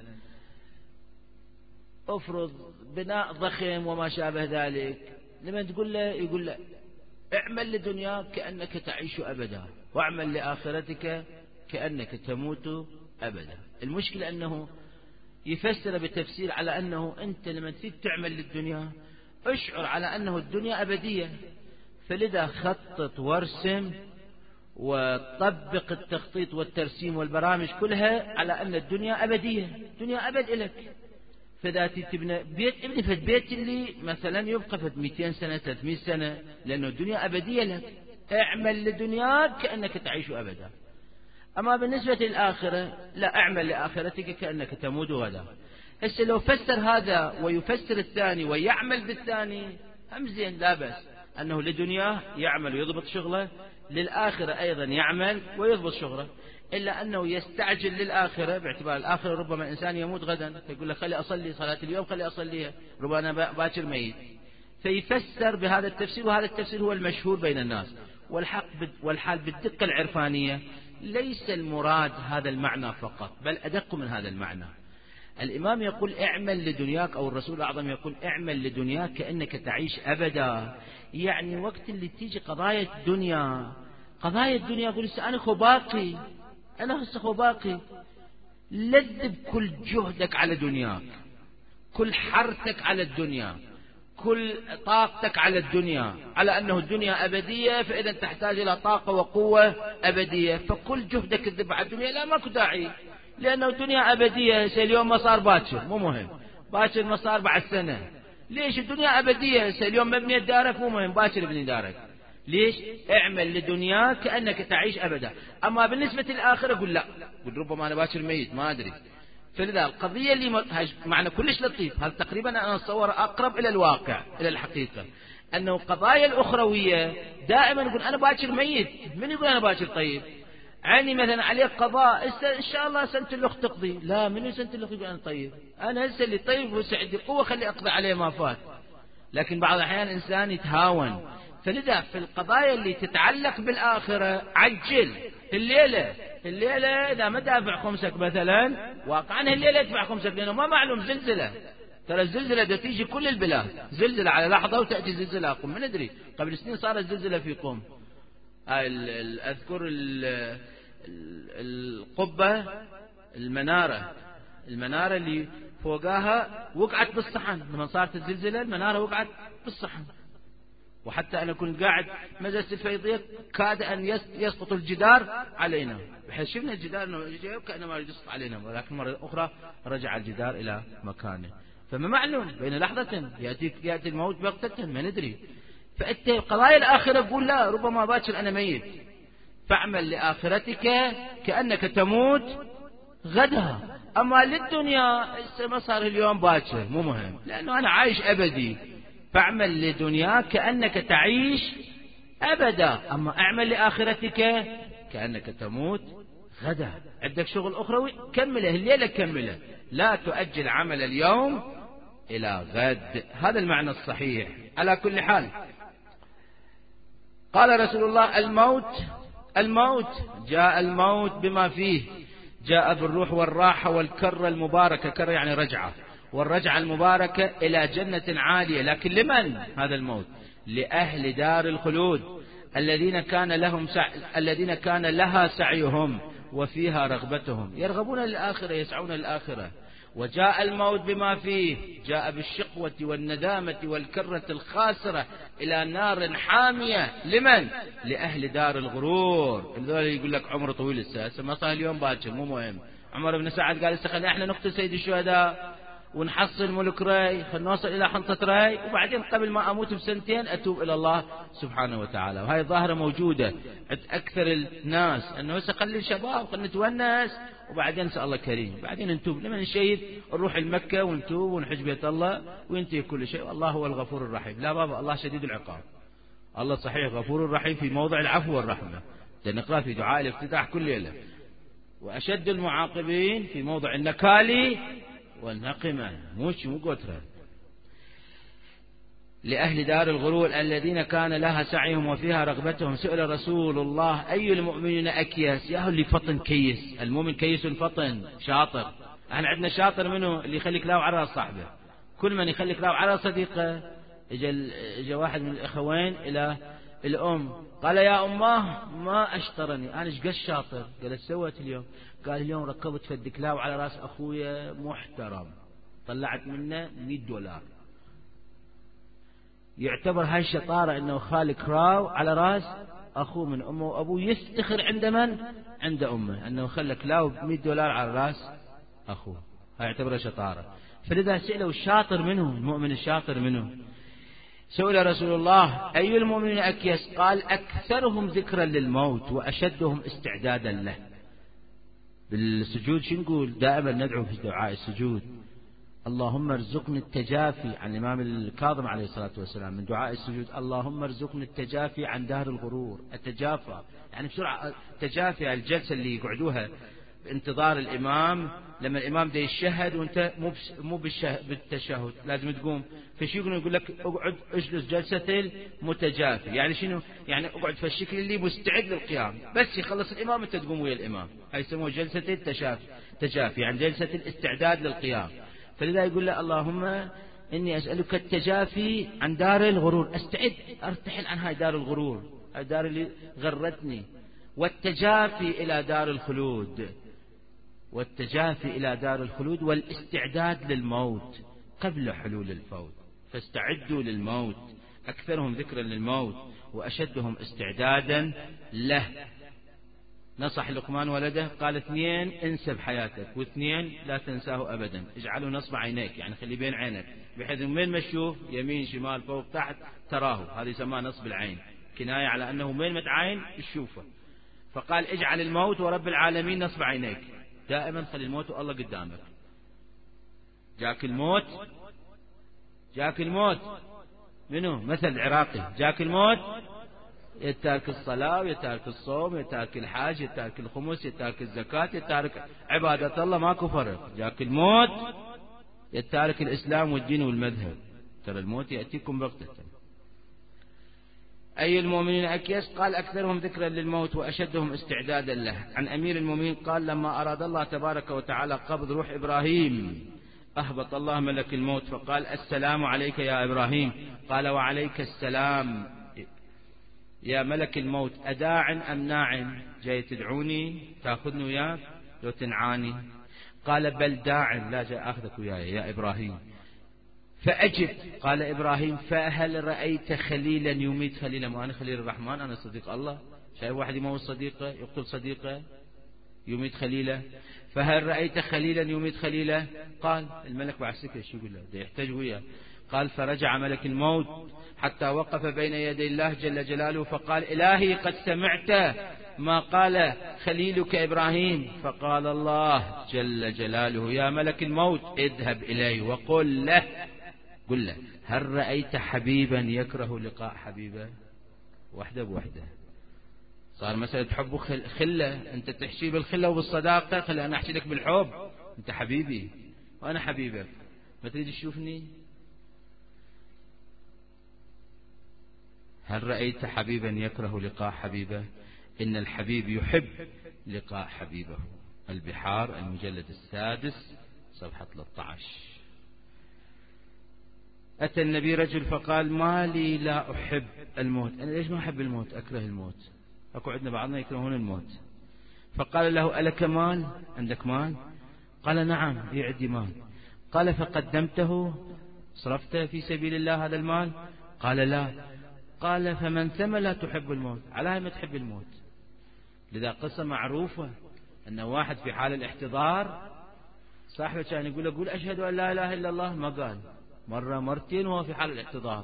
أفرض بناء ضخم وما شابه ذلك، لما تقول له يقول له اعمل لدنياك كأنك تعيش أبدا واعمل لآخرتك كأنك تموت أبدا. المشكلة أنه يفسر بتفسير على أنه أنت لما تريد تعمل للدنيا اشعر على أنه الدنيا أبدية، فلذا خطط وارسم وطبق التخطيط والترسيم والبرامج كلها على أن الدنيا أبدية، الدنيا أبد لك. فإذا تبنى بيت، ابني في البيت اللي مثلا يبقى في 200 سنة 300 سنة، لأنه الدنيا أبدية لك. اعمل لدنياك كأنك تعيش أبدا. أما بالنسبة للآخرة لا، اعمل لآخرتك كأنك تموت غدا. هسه لو فسر هذا ويفسر الثاني ويعمل بالثاني هم زين، لا بأس، أنه لدنياه يعمل ويضبط شغله، للآخرة أيضا يعمل ويضبط شغله، إلا أنه يستعجل للآخرة باعتبار الآخرة ربما إنسان يموت غدا، فيقول له خلي أصلي صلاة اليوم، خلي أصليها، ربما أنا باكر ميت، فيفسر بهذا التفسير، وهذا التفسير هو المشهور بين الناس. والحال بالدقة العرفانية ليس المراد هذا المعنى فقط، بل أدق من هذا المعنى. الإمام يقول اعمل لدنياك، أو الرسول الأعظم يقول اعمل لدنياك كأنك تعيش أبدا، يعني وقت اللي تيجي قضايا الدنيا يقول أنا خباقي، أنا هسه خباقي، لذب كل جهدك على دنياك، كل حرتك على الدنيا، كل طاقتك على الدنيا، على أنه الدنيا أبدية، فإذا تحتاج إلى طاقة وقوة أبدية، فكل جهدك الذب على الدنيا، لا ماكو داعي، لأنه الدنيا أبدية. اليوم ما صار باكر مو مهم، باكر ما صار بعد سنة، ليش؟ الدنيا أبدية. اليوم مبني دارك مو مهم، باكر ابني دارك. ليش؟ اعمل لدنياك كأنك تعيش أبدا. أما بالنسبة للآخرة قل لا، قل ربما أنا باكر ميت ما أدري، فلذا القضية اللي معنى كلش لطيف، هذا تقريبا أنا أتصور أقرب إلى الواقع إلى الحقيقة، أنه قضايا الأخروية دائما يقول أنا باكر ميت. من يقول أنا باكر؟ طيب عني مثلا عليك قضاء إن شاء الله سنة الأخت تقضي. لا، من سنة الأخت يقول أنا طيب، أنا هسه اللي طيب وهسه عندي قوة خلي أقضي عليه ما فات. لكن بعض الأحيان الإنسان يتهاون. فلذا في القضايا اللي تتعلق بالآخرة عجل الليلة إذا ما دافع خمسك مثلا، واقعا الليلة يدفع خمسك، لأنه ما معلوم زلزلة. ترى الزلزلة ده تيجي كل البلاد، زلزلة على لحظة وتأتي زلزلة قم. ما ندري قبل سنين صارت زلزلة في قم. أذكر القبة المنارة اللي فوقها وقعت بالصحن. لما صارت الزلزلة المنارة وقعت بالصحن. وحتى أنا كنت قاعد مجلس الفيضية كاد أن يسقط الجدار علينا، بحيث شفنا الجدار أنه كأنما يسقط علينا، ولكن مرة أخرى رجع الجدار إلى مكانه. فما معلوم بين لحظة يأتي الموت بغتة، ما ندري. فأنت قضايا الآخرة قول لا، ربما باكر أنا ميت، فاعمل لآخرتك كأنك تموت غدا. أما للدنيا ما صار اليوم باكر مو مهم، لأنه أنا عايش أبدي. فاعمل لدنياك كأنك تعيش أبدا، أما اعمل لآخرتك كأنك تموت غدا. عندك شغل أخروي كمله الليلة، كمله، لا تؤجل عمل اليوم إلى غد. هذا المعنى الصحيح. على كل حال قال رسول الله الموت جاء الموت بما فيه، جاء بالروح والراحة والكرة المباركة. كرة يعني رجعة، والرجعة المباركة إلى جنة عالية. لكن لمن هذا الموت؟ لأهل دار الخلود الذين كان لها سعيهم وفيها رغبتهم، يرغبون للآخرة، يسعون للآخرة. وجاء الموت بما فيه، جاء بالشقوة والندامة والكرة الخاسرة إلى نار حامية. لمن؟ لأهل دار الغرور. اللي يقول لك عمره طويل الساسة ما صار اليوم باكر مو مهم. عمر بن سعد قال خلينا احنا نقتل سيد الشهداء ونحصل ملك ري، خلينا نوصل إلى حنطة ري، وبعدين قبل ما أموت بسنتين أتوب إلى الله سبحانه وتعالى. وهي ظاهرة موجودة عند أكثر الناس، أنه خلي الشباب خلينا نتونس وبعدين نسأل الله كريم، بعدين نتوب لما نشيد نروح المكة ونتوب ونحج بيت الله وينتهي كل شيء، والله هو الغفور الرحيم. لا بابا، الله شديد العقاب. الله صحيح غفور رحيم في موضع العفو والرحمة، نقرأ في دعاء الافتتاح كل ليلة. وأشد المعاقبين في موضع النكال والنقمة، مو قترة. لأهل دار الغرور الذين كان لها سعيهم وفيها رغبتهم. سئل رسول الله أي المؤمنين أكيس؟ يا اللي فطن كيس. المؤمن كيس فطن شاطر. احنا عندنا شاطر منه اللي يخليك لاو على صاحبه، كل من يخليك لاو على صديقه. اجا واحد من الأخوين إلى الأم قال يا أماه ما أشطرني، أنا ايش قد شاطر؟ قال سويت اليوم؟ قال اليوم ركبت فد كلاو على راس أخويا محترم، طلعت منه $100. يعتبر هاي الشطارة انه خالي كراو على راس اخوه من امه وابوه، يفتخر عند من؟ عند امه، انه خلى كلاو $100 على راس اخوه. هاي يعتبرها شطارة. فلذا سئلوا الشاطر منه، المؤمن الشاطر منه. سئل رسول الله أي المؤمنين أكيس؟ قال أكثرهم ذكرا للموت وأشدهم استعدادا له. بالسجود شو نقول؟ دائما ندعو في دعاء السجود اللهم ارزقني التجافي، عن الإمام الكاظم عليه الصلاة والسلام من دعاء السجود اللهم ارزقني التجافي عن دار الغرور. التجافى يعني بسرعة، التجافي الجلسة اللي يقعدوها بانتظار الإمام، لما الإمام ده يشهد وانت مو بالتشهد لازم تقوم. فشي يقول لك اقعد اجلس جلسة المتجافي، يعني شنو؟ يعني اقعد في الشكل اللي مستعد للقيام، بس يخلص الإمام انت تقوم ويا الإمام. هاي يسموه جلسة التجافي، يعني جلسة الاستعداد للقيام. فلذا يقول له اللهم إني أسألك التجافي عن دار الغرور، أستعد أرتحل عن هاي دار الغرور، هاي دار اللي غرتني، والتجافي إلى دار الخلود، والتجافي إلى دار الخلود والاستعداد للموت قبل حلول الفوت. فاستعدوا للموت، أكثرهم ذكرا للموت وأشدهم استعدادا له. نصح لقمان ولده قال 2 انسى بحياتك، و2 لا تنساه أبدا، اجعله نصب عينيك، يعني خلي بين عينك بحيث وين ما تشوف يمين شمال فوق تحت تراه. هذا يسمى نصب العين، كناية على أنه وين ما تعاين تشوفه. فقال اجعل الموت ورب العالمين نصب عينيك، دائما خلي الموت والله قدامك. جاك الموت، جاك الموت، منو مثل عراقي، جاك الموت يتارك الصلاة ويتارك الصوم يتارك الحاج يتارك الخمس يتارك الزكاة يتارك عبادة الله، ماكو فرق. جاك الموت يتارك الإسلام والدين والمذهب، ترى الموت يأتيكم بغتة. أي المؤمنين أكيس؟ قال أكثرهم ذكرا للموت وأشدهم استعدادا له. عن أمير المؤمنين قال لما أراد الله تبارك وتعالى قبض روح إبراهيم أهبط الله ملك الموت فقال السلام عليك يا إبراهيم. قال وعليك السلام يا ملك الموت، أداع أم ناع؟ جاي تدعوني تأخذني وياك لو تنعاني؟ قال بل داع، لا جاي أخذك وياي يا إبراهيم. فأجب. قال إبراهيم فهل رأيت خليلا يميت خليلا؟ ما أنا خليل الرحمن، أنا صديق الله. شايف واحد يموت صديقه، يقتل صديقه، يميت خليله. فهل رأيت خليلا يميت خليله؟ قال الملك بعد سكت شو يقول له، ده يحتاج وياه. قال فرجع ملك الموت حتى وقف بين يدي الله جل جلاله فقال إلهي قد سمعت ما قال خليلك إبراهيم. فقال الله جل جلاله يا ملك الموت اذهب إليه وقل له، قل له هل رأيت حبيبا يكره لقاء حبيبه؟ وحده بوحده. صار مسألة حب خلة، أنت تحشي بالخلة وبالصداقة، خلي أنا أحشي لك بالحب، أنت حبيبي وأنا حبيبك، ما تريد تشوفني؟ هل رأيت حبيبا يكره لقاء حبيبه؟ إن الحبيب يحب لقاء حبيبه. البحار المجلد 6 صفحة 13. أتى النبي رجل فقال ما لي لا أحب الموت. أنا ليش ما أحب الموت؟ أكره الموت. أكو عندنا بعضنا يكرهون الموت. فقال له ألك مال؟ عندك مال؟ قال نعم لي عندي مال. قال فقدمته، صرفت في سبيل الله هذا المال؟ قال لا. قال فمن ثم لا تحب الموت، على هاي ما تحب الموت. لذا قصة معروفة أن واحد في حال الاحتضار صاحبه كان يقول له قول أشهد أن لا إله إلا الله، ما قال، مرة مرتين وهو في حال الاحتضار،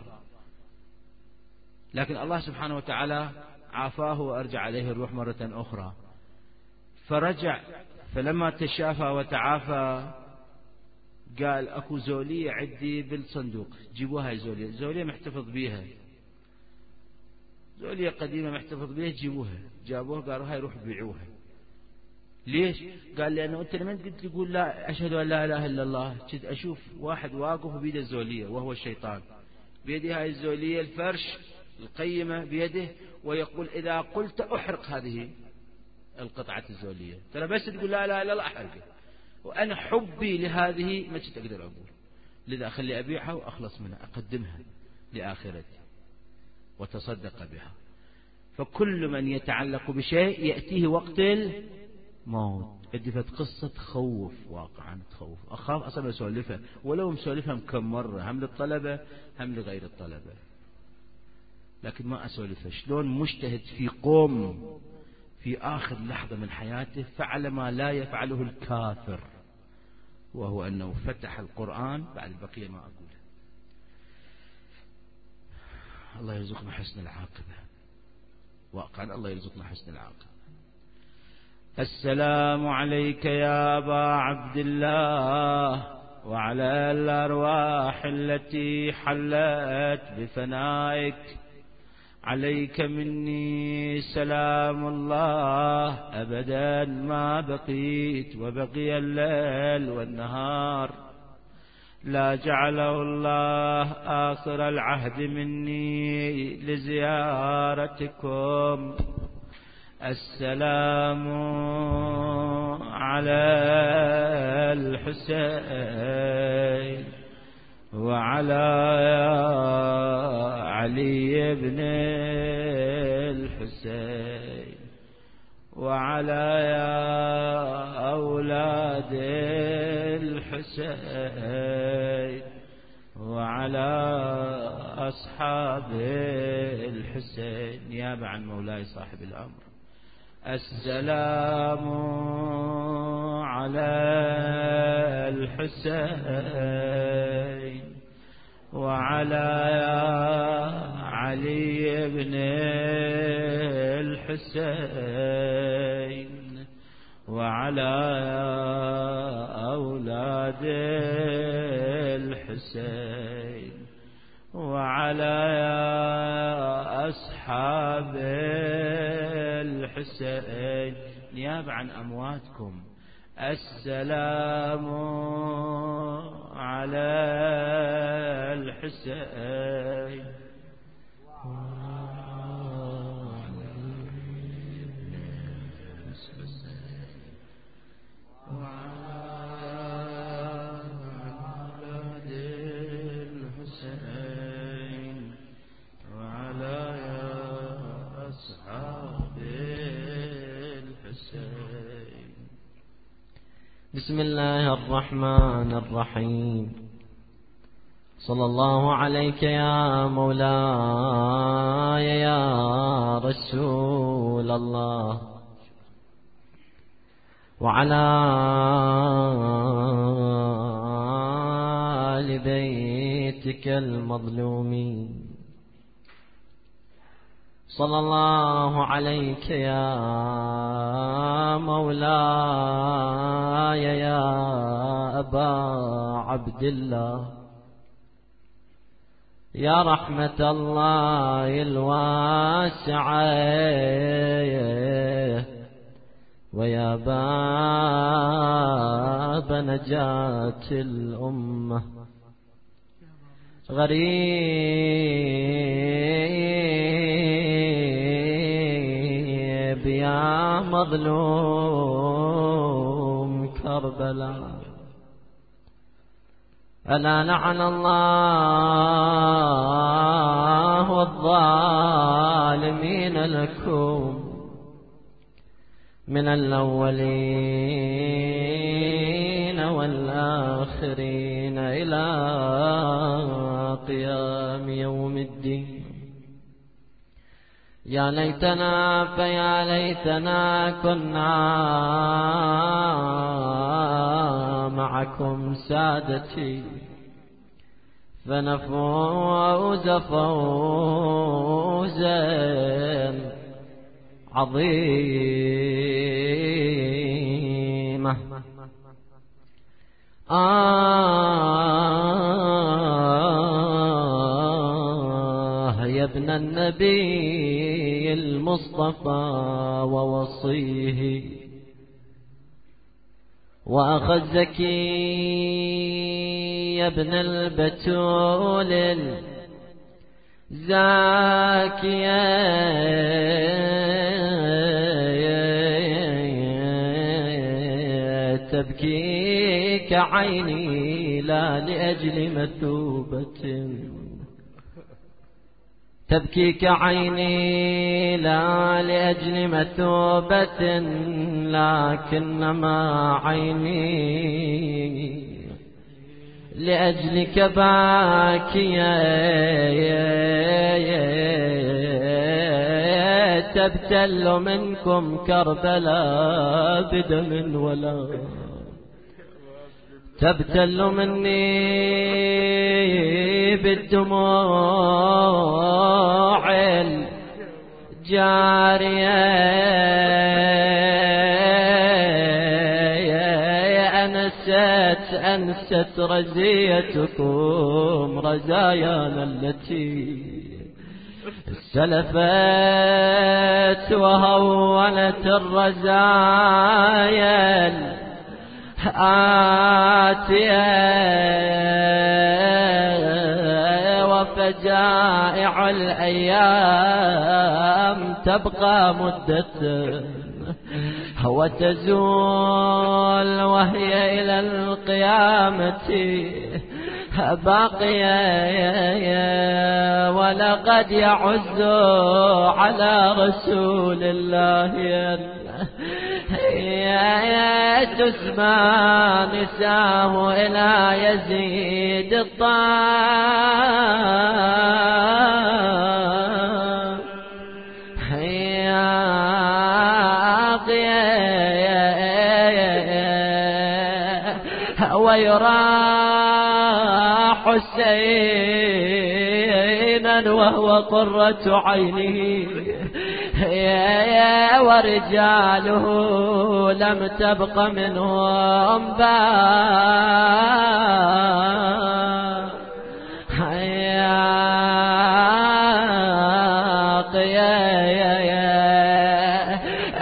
لكن الله سبحانه وتعالى عافاه وأرجع عليه الروح مرة أخرى. فرجع فلما تشافى وتعافى قال أكو زولية عندي بالصندوق، جيبوها هاي زولية، زولية محتفظ بيها، زولية قديمة محتفظ بيها، جيبوها. جابوها قالوا هاي روح بيعوها. ليش؟ قال لأنه أنت لما قلت تقول لا أشهد أن لا إله إلا الله، كنت أشوف واحد واقف بيده الزولية وهو الشيطان، بيده هاي الزولية الفرش القيمة بيده، ويقول إذا قلت أحرق هذه القطعة الزولية، ترى بس تقول لا إله إلا الله أحرقه، وأنا حبي لهذه ما كنت أقدر أقول، لذا أخلي أبيعها وأخلص منها، أقدمها لآخرتي وتصدق بها. فكل من يتعلق بشيء يأتيه وقت الموت. عدفت قصة تخوف، واقعا تخوف، أخاف أصلا أسولفها، ولو مسولفها كم مرة، هم للطلبة هم لغير الطلبة، لكن ما أسولفها. شلون مجتهد في قوم في آخر لحظة من حياته فعل ما لا يفعله الكافر، وهو أنه فتح القرآن، بعد البقية ما أقوله. الله يرزقنا حسن العاقبة، واقعا الله يرزقنا حسن العاقبة. السلام عليك يا أبا عبد الله وعلى الأرواح التي حلت بفنائك، عليك مني سلام الله أبدا ما بقيت وبقي الليل والنهار، لا جعله الله آخر العهد مني لزيارتكم. السلام على الحسين وعلى علي بن الحسين وعلى أولاد الحسين وعلى أصحاب الحسين نيابة عن مولاي صاحب الأمر. السلام على الحسين وعلى علي بن الحسين وعلى أولاد الحسين وعلى أصحاب الحسين نيابة عن أمواتكم. السلام على الحسين بسم الله الرحمن الرحيم. صلى الله عليك يا مولاي يا رسول الله وعلى آل بيتك المظلومين. صلى الله عليك يا مولاي يا أبا عبد الله يا رحمة الله الواسعة ويا باب نجاة الأمة. غريب يا مظلوم كربلاء، ألا لعن الله الظالمين لكم من الأولين والآخرين إلى قيام يوم الدين. يا ليتنا فيا ليتنا كنا معكم سادتي فنفوز فوزا عظيمة. يا ابن النبي المصطفى ووصيه وأخ الزكي يا ابن البتول الزاكية تبكيك عيني لا لأجل مثوبة، تبكيك عيني لا لأجل مثوبة لكنما عيني لأجلك باكية تبتل منكم كربلاء بدم ولا تبتل مني بالدموع الجارية أنست رزيتكم رزايانا التي سلفت وهونت الرزايا آتية وفجائع الأيام تبقى مدة وتزول وهي إلى القيامة باقية. ولقد يعز على رسول الله تسمى نساه إلى يزيد الطاغية ويرى حسينا وهو قرة عينه ورجاله لم تبق منهم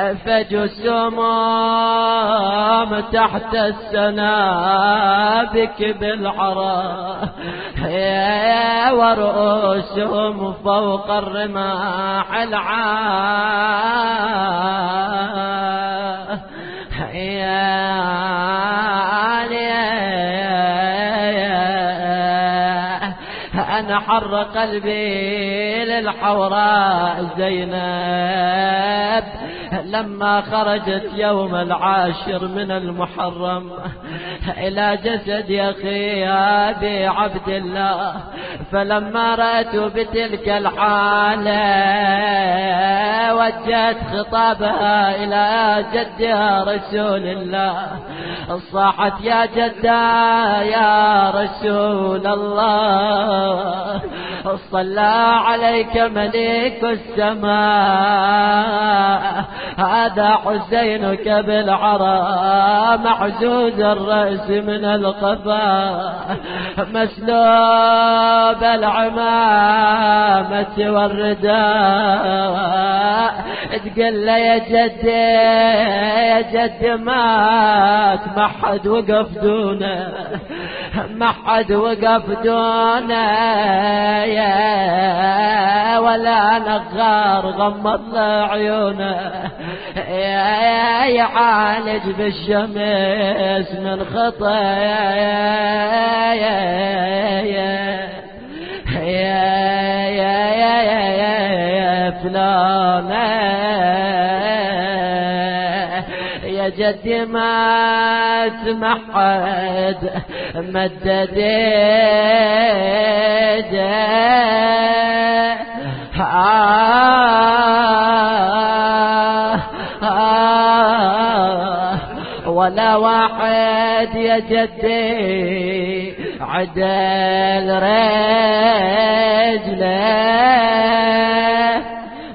فجسومهم تحت السنابك بالعرى ورؤوسهم فوق الرماح أنا حر قلبي للحوراء زينب لما خرجت يوم العاشر من المحرم إلى جسد أخي أبي عبد الله، فلما رأت بتلك الحالة وجهت خطابها إلى جدها رسول الله، صاحت يا جدا يا رسول الله، صلى عليك ملك السماء، هذا حسينك بالعرى محزوز الرأس من القفا، مسلوب العمامة والرداء، تقول له يا جدي يا جدي مات ما حد وقف دونه، ما حد وقف دونه يا ولا نغار غمض له عيونه، يا يعالج بالشمس من خطايا يا فلانة يا جدي ما تمحد مدد ولا واحد يا جدي عدل رجله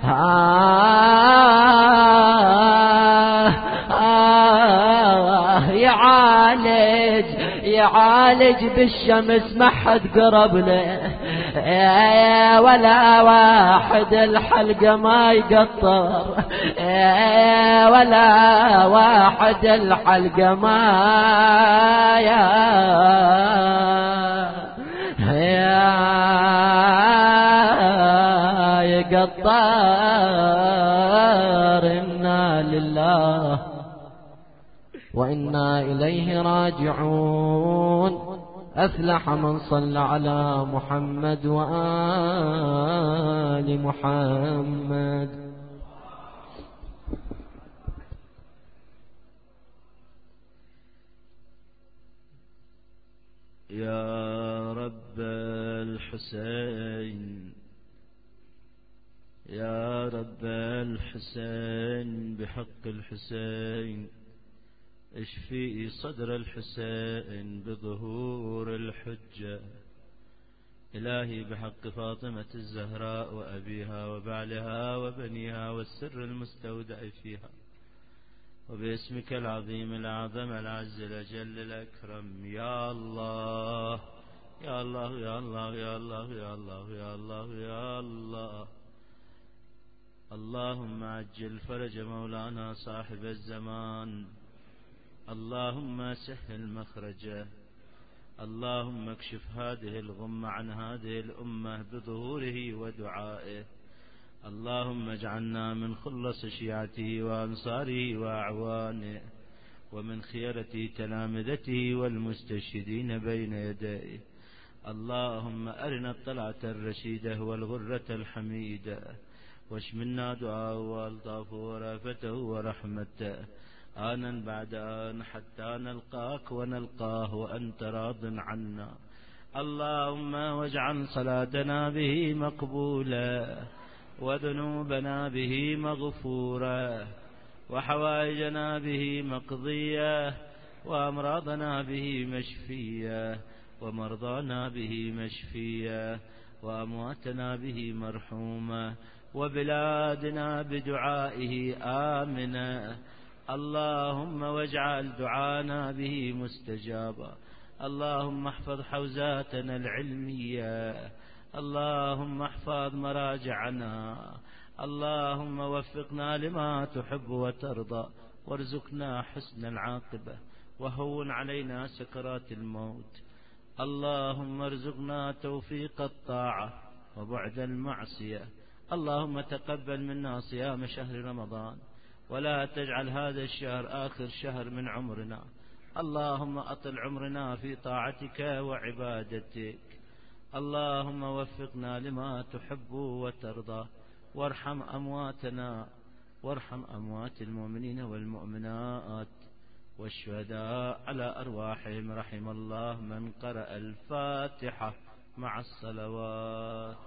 يعالج بالشمس ما حد قرب له، ولا واحد الحلقة ما يقطر، ولا واحد الحلقة ما يقطر. إنا لله وإنا إليه راجعون. أفلح من صلى على محمد وآل محمد. يا رب الحسين يا رب الحسين بحق الحسين اشفي صدر الحسين بظهور الحجة. إلهي بحق فاطمة الزهراء وأبيها وبعلها وبنيها والسر المستودع فيها، وباسمك العظيم الأعظم العز الأجل الأكرم، يا الله يا الله يا الله يا الله يا الله يا الله يا الله. اللهم عجل فرج مولانا صاحب الزمان، اللهم سهل مخرجه، اللهم اكشف هذه الغمة عن هذه الأمة بظهوره ودعائه. اللهم اجعلنا من خلص شيعته وأنصاره وأعوانه، ومن خيرة تلامذته والمستشهدين بين يديه. اللهم أرنا الطلعة الرشيدة والغرة الحميدة، واشملنا دعاءه وألطافه ورافته ورحمته آنا بعد آن حتى نلقاك ونلقاه وأنت راض عنا. اللهم واجعل صلاتنا به مقبولة، وذنوبنا به مغفورة، وحوائجنا به مقضية، وأمراضنا به مشفية، ومرضانا به مشفية، وأمواتنا به مرحومة، وبلادنا بدعائه آمنة. اللهم واجعل دعانا به مستجابا. اللهم احفظ حوزاتنا العلمية، اللهم احفظ مراجعنا، اللهم وفقنا لما تحب وترضى، وارزقنا حسن العاقبة، وهون علينا سكرات الموت. اللهم ارزقنا توفيق الطاعة وبعد المعصية. اللهم تقبل منا صيام شهر رمضان، ولا تجعل هذا الشهر آخر شهر من عمرنا. اللهم أطل عمرنا في طاعتك وعبادتك. اللهم وفقنا لما تحب وترضى، وارحم أمواتنا، وارحم أموات المؤمنين والمؤمنات والشهداء على أرواحهم. رحم الله من قرأ الفاتحة مع الصلوات.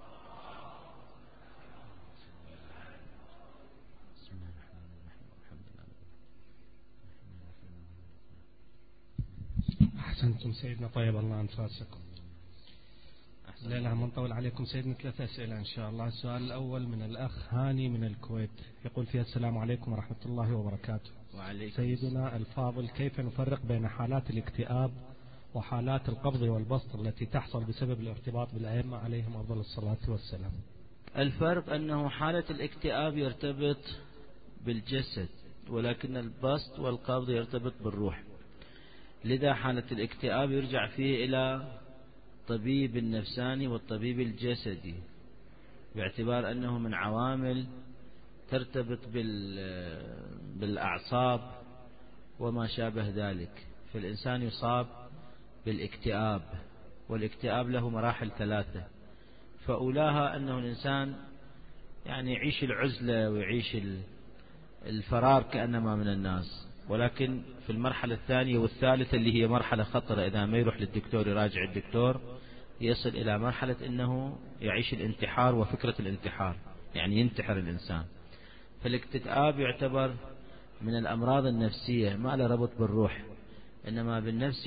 أحسنتم سيدنا، طيب الله أنفاسكم. لا لا نطول عليكم سيدنا. 3 أسئلة إن شاء الله. السؤال الأول من الأخ هاني من الكويت، يقول فيها: السلام عليكم ورحمة الله وبركاته. وعليكم سيدنا الفاضل، كيف نفرق بين حالات الاكتئاب وحالات القبض والبسط التي تحصل بسبب الارتباط بالأئمة عليهم أفضل الصلاة والسلام؟ الفرق أنه حالة الاكتئاب يرتبط بالجسد، ولكن البسط والقبض يرتبط بالروح. لذا حالة الاكتئاب يرجع فيه إلى الطبيب النفساني والطبيب الجسدي، باعتبار أنه من عوامل ترتبط بالأعصاب وما شابه ذلك. فالإنسان يصاب بالاكتئاب، والاكتئاب له مراحل 3، فأولاها أنه الإنسان يعني يعيش العزلة ويعيش الفرار كأنما من الناس، ولكن في المرحلة الثانية والثالثة اللي هي مرحلة خطرة، إذا ما يروح للدكتور يراجع الدكتور، يصل إلى مرحلة أنه يعيش الانتحار وفكرة الانتحار، يعني ينتحر الإنسان. فالاكتئاب يعتبر من الأمراض النفسية، ما له ربط بالروح، إنما بالنفس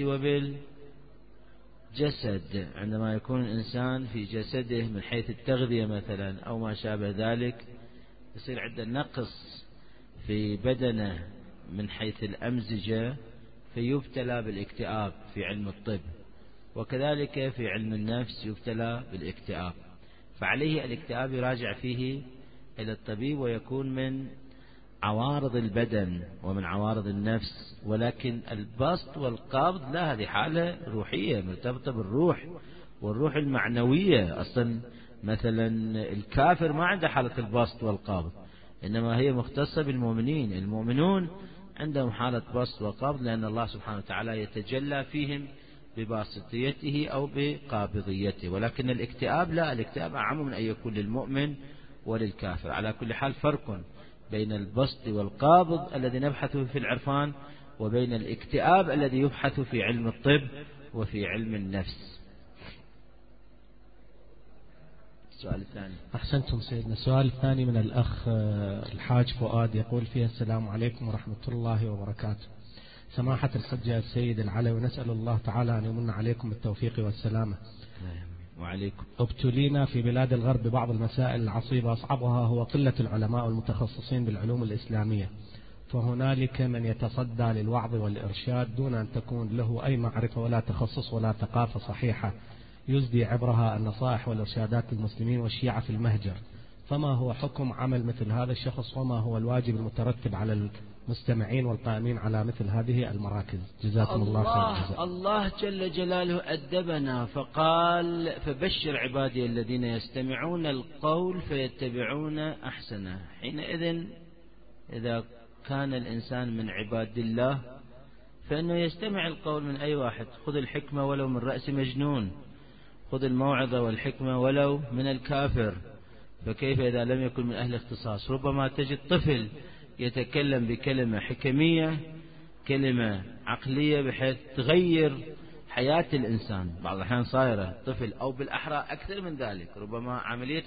وبالجسد. عندما يكون الإنسان في جسده من حيث التغذية مثلا أو ما شابه ذلك، يصير عنده نقص في بدنه من حيث الأمزجة، فيبتلى بالاكتئاب في علم الطب، وكذلك في علم النفس يبتلى بالاكتئاب. فعليه الاكتئاب يراجع فيه إلى الطبيب، ويكون من عوارض البدن ومن عوارض النفس. ولكن البسط والقبض لا، هذه حالة روحية مرتبطة بالروح والروح المعنوية. أصلا مثلا الكافر ما عنده حالة البسط والقبض، إنما هي مختصة بالمؤمنين. المؤمنون عندهم حالة بسط وقبض، لأن الله سبحانه وتعالى يتجلى فيهم بباسطيته أو بقابضيته. ولكن الاكتئاب لا، الاكتئاب أعم من أن يكون للمؤمن وللكافر. على كل حال فرق بين البسط والقابض الذي نبحثه في العرفان، وبين الاكتئاب الذي يبحث في علم الطب وفي علم النفس. السؤال الثاني. أحسنتم سيدنا. السؤال الثاني من الأخ الحاج فؤاد، يقول فيها: السلام عليكم ورحمة الله وبركاته. سماحة الحجة السيد العلوي، ونسأل الله تعالى أن يمن عليكم بالتوفيق والسلامة. وعليكم. ابتلينا في بلاد الغرب ببعض المسائل العصيبة، أصعبها هو قلة العلماء والمتخصصين بالعلوم الإسلامية، فهنالك من يتصدى للوعظ والإرشاد دون أن تكون له أي معرفة ولا تخصص ولا ثقافة صحيحة يزدي عبرها النصائح والإرشادات للمسلمين والشيعة في المهجر. فما هو حكم عمل مثل هذا الشخص، وما هو الواجب المترتب على المستمعين والقائمين على مثل هذه المراكز؟ جزاكم الله خير الجزاء. الله جل جلاله أدبنا فقال: فبشر عبادي الذين يستمعون القول فيتبعون أحسنه. حينئذ إذا كان الإنسان من عباد الله فإنه يستمع القول من أي واحد. خذ الحكمة ولو من رأس مجنون، خذ الموعظة والحكمة ولو من الكافر، فكيف إذا لم يكن من أهل اختصاص؟ ربما تجد طفل يتكلم بكلمة حكمية، كلمة عقلية، بحيث تغير حياة الإنسان. بعض الأحيان صايرة طفل، أو بالأحرى أكثر من ذلك، ربما عملية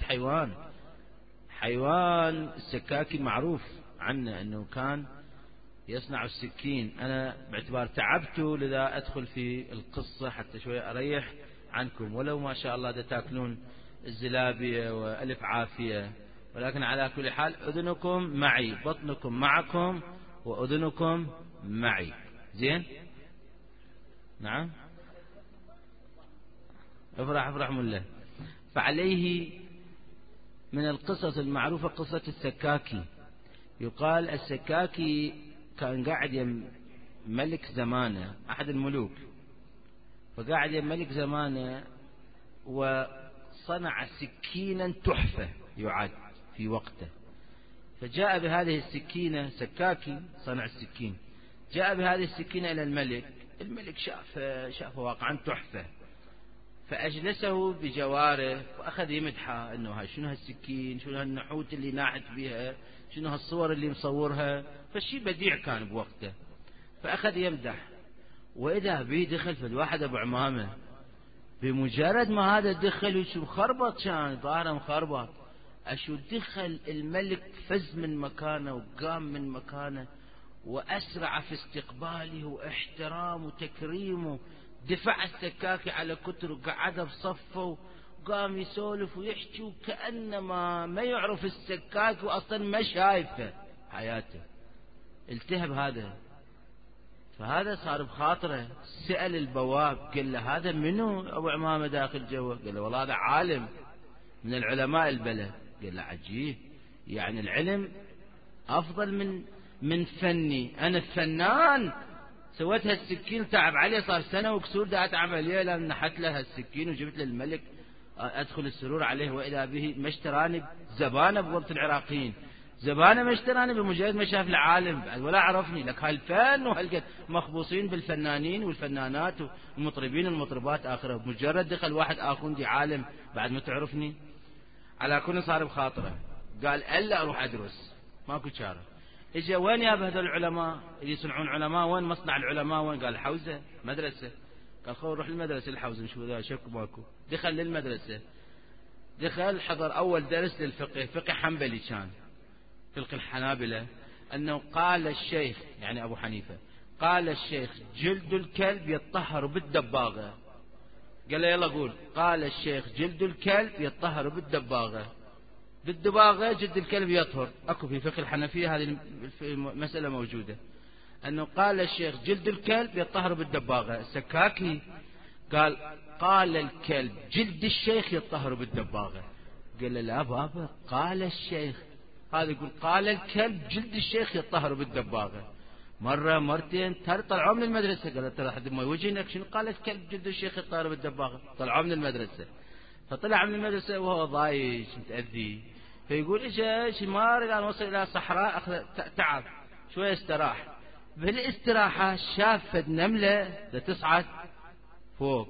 حيوان السكاكي معروف عنه أنه كان يصنع السكين. أنا باعتبار تعبته لذا أدخل في القصة حتى شوية أريح عنكم، ولو ما شاء الله تاكلون الزلابية وألف عافية، ولكن على كل حال أذنكم معي، بطنكم معكم، وأذنكم معي. زين؟ نعم؟ افرح مله. فعليه من القصص المعروفة قصة السكاكي. يقال السكاكي كان قاعد يم ملك زمانه، أحد الملوك، فقاعد يم ملك زمانه وصنع سكينا تحفة يعد في وقته، فجاء بهذه السكينة، سكاكي صنع السكين، جاء بهذه السكينة إلى الملك. الملك شاف واقعا تحفة، فأجلسه بجواره وأخذ يمدحه أنه هاي شنو هالسكين، شنو هالنحوت اللي ناحت بها، شنو هالصور اللي مصورها، فالشي بديع كان بوقته. فأخذ يمدح، وإذا به دخل في الواحد أبو عمامة، بمجرد ما هذا دخل وشو مخربط، كان ظاهره مخربط، أشو دخل الملك فز من مكانه وقام من مكانه وأسرع في استقباله واحترامه وتكريمه. دفع السكاكي على كتر وقعده بصفه وقام يسولف ويحكي وكأنما ما يعرف السكاكي وأصلا ما شايفه حياته. التهب هذا، فهذا صار بخاطره، سأل البواب قال له هذا منو أبو عمامة داخل جوه؟ قال له والله هذا عالم من العلماء البلد. قال له عجيب، يعني العلم أفضل من فني، أنا فنان سويت هالسكين تعب عليه صار سنة وكسور دا أتعب عليه لأن نحت له هالسكين وجبت للملك أدخل السرور عليه وإذا به ما اشتراني زبانة بوقت العراقيين، زبانة ما اشتراني بمجرد ما شاف العالم بعد ولا عرفني. لك هالفن وهالقد مخبوصين بالفنانين والفنانات والمطربين والمطربات آخره، بمجرد دخل واحد آخوندي عالم بعد ما تعرفني. على كل صار بخاطره، قال ألا أروح أدرس، ماكو شارة. إجا وين يا هذول العلماء اللي يصنعون علماء، وين مصنع العلماء وين؟ قال حوزة مدرسة. قال خو روح المدرسة الحوزة نشوف ذا شكو ماكو. دخل للمدرسة، دخل حضر أول درس للفقه، فقه حنبلي كان، فقه الحنابلة، أنه قال الشيخ يعني أبو حنيفة، قال الشيخ جلد الكلب يطهر بالدباغة. قال له يلا قول، قال الشيخ جلد الكلب يطهر بالدباغة. بالدباغة جلد الكلب يطهر، أكو في فقه الحنفية هذه المسألة موجودة، أنه قال الشيخ جلد الكلب يطهر بالدباغة. السكاكي قال الكلب جلد الشيخ يطهر بالدباغة. قال له لا بابا، قال الشيخ، هذا يقول قال الكلب جلد الشيخ يطهر بالدباغة. مرة مرتين طلعوا من المدرسة، قال ترى حد ما يوجهنك شنو قال الكلب جلد الشيخ يطهر بالدباغة. طلعوا من المدرسة، فطلع من المدرسة وهو ضايج متأذي، فيقول ايش ما رجع وصل الى صحراء اخذ تعب شوية استراح. بالاستراحة شافت نملة تصعد فوق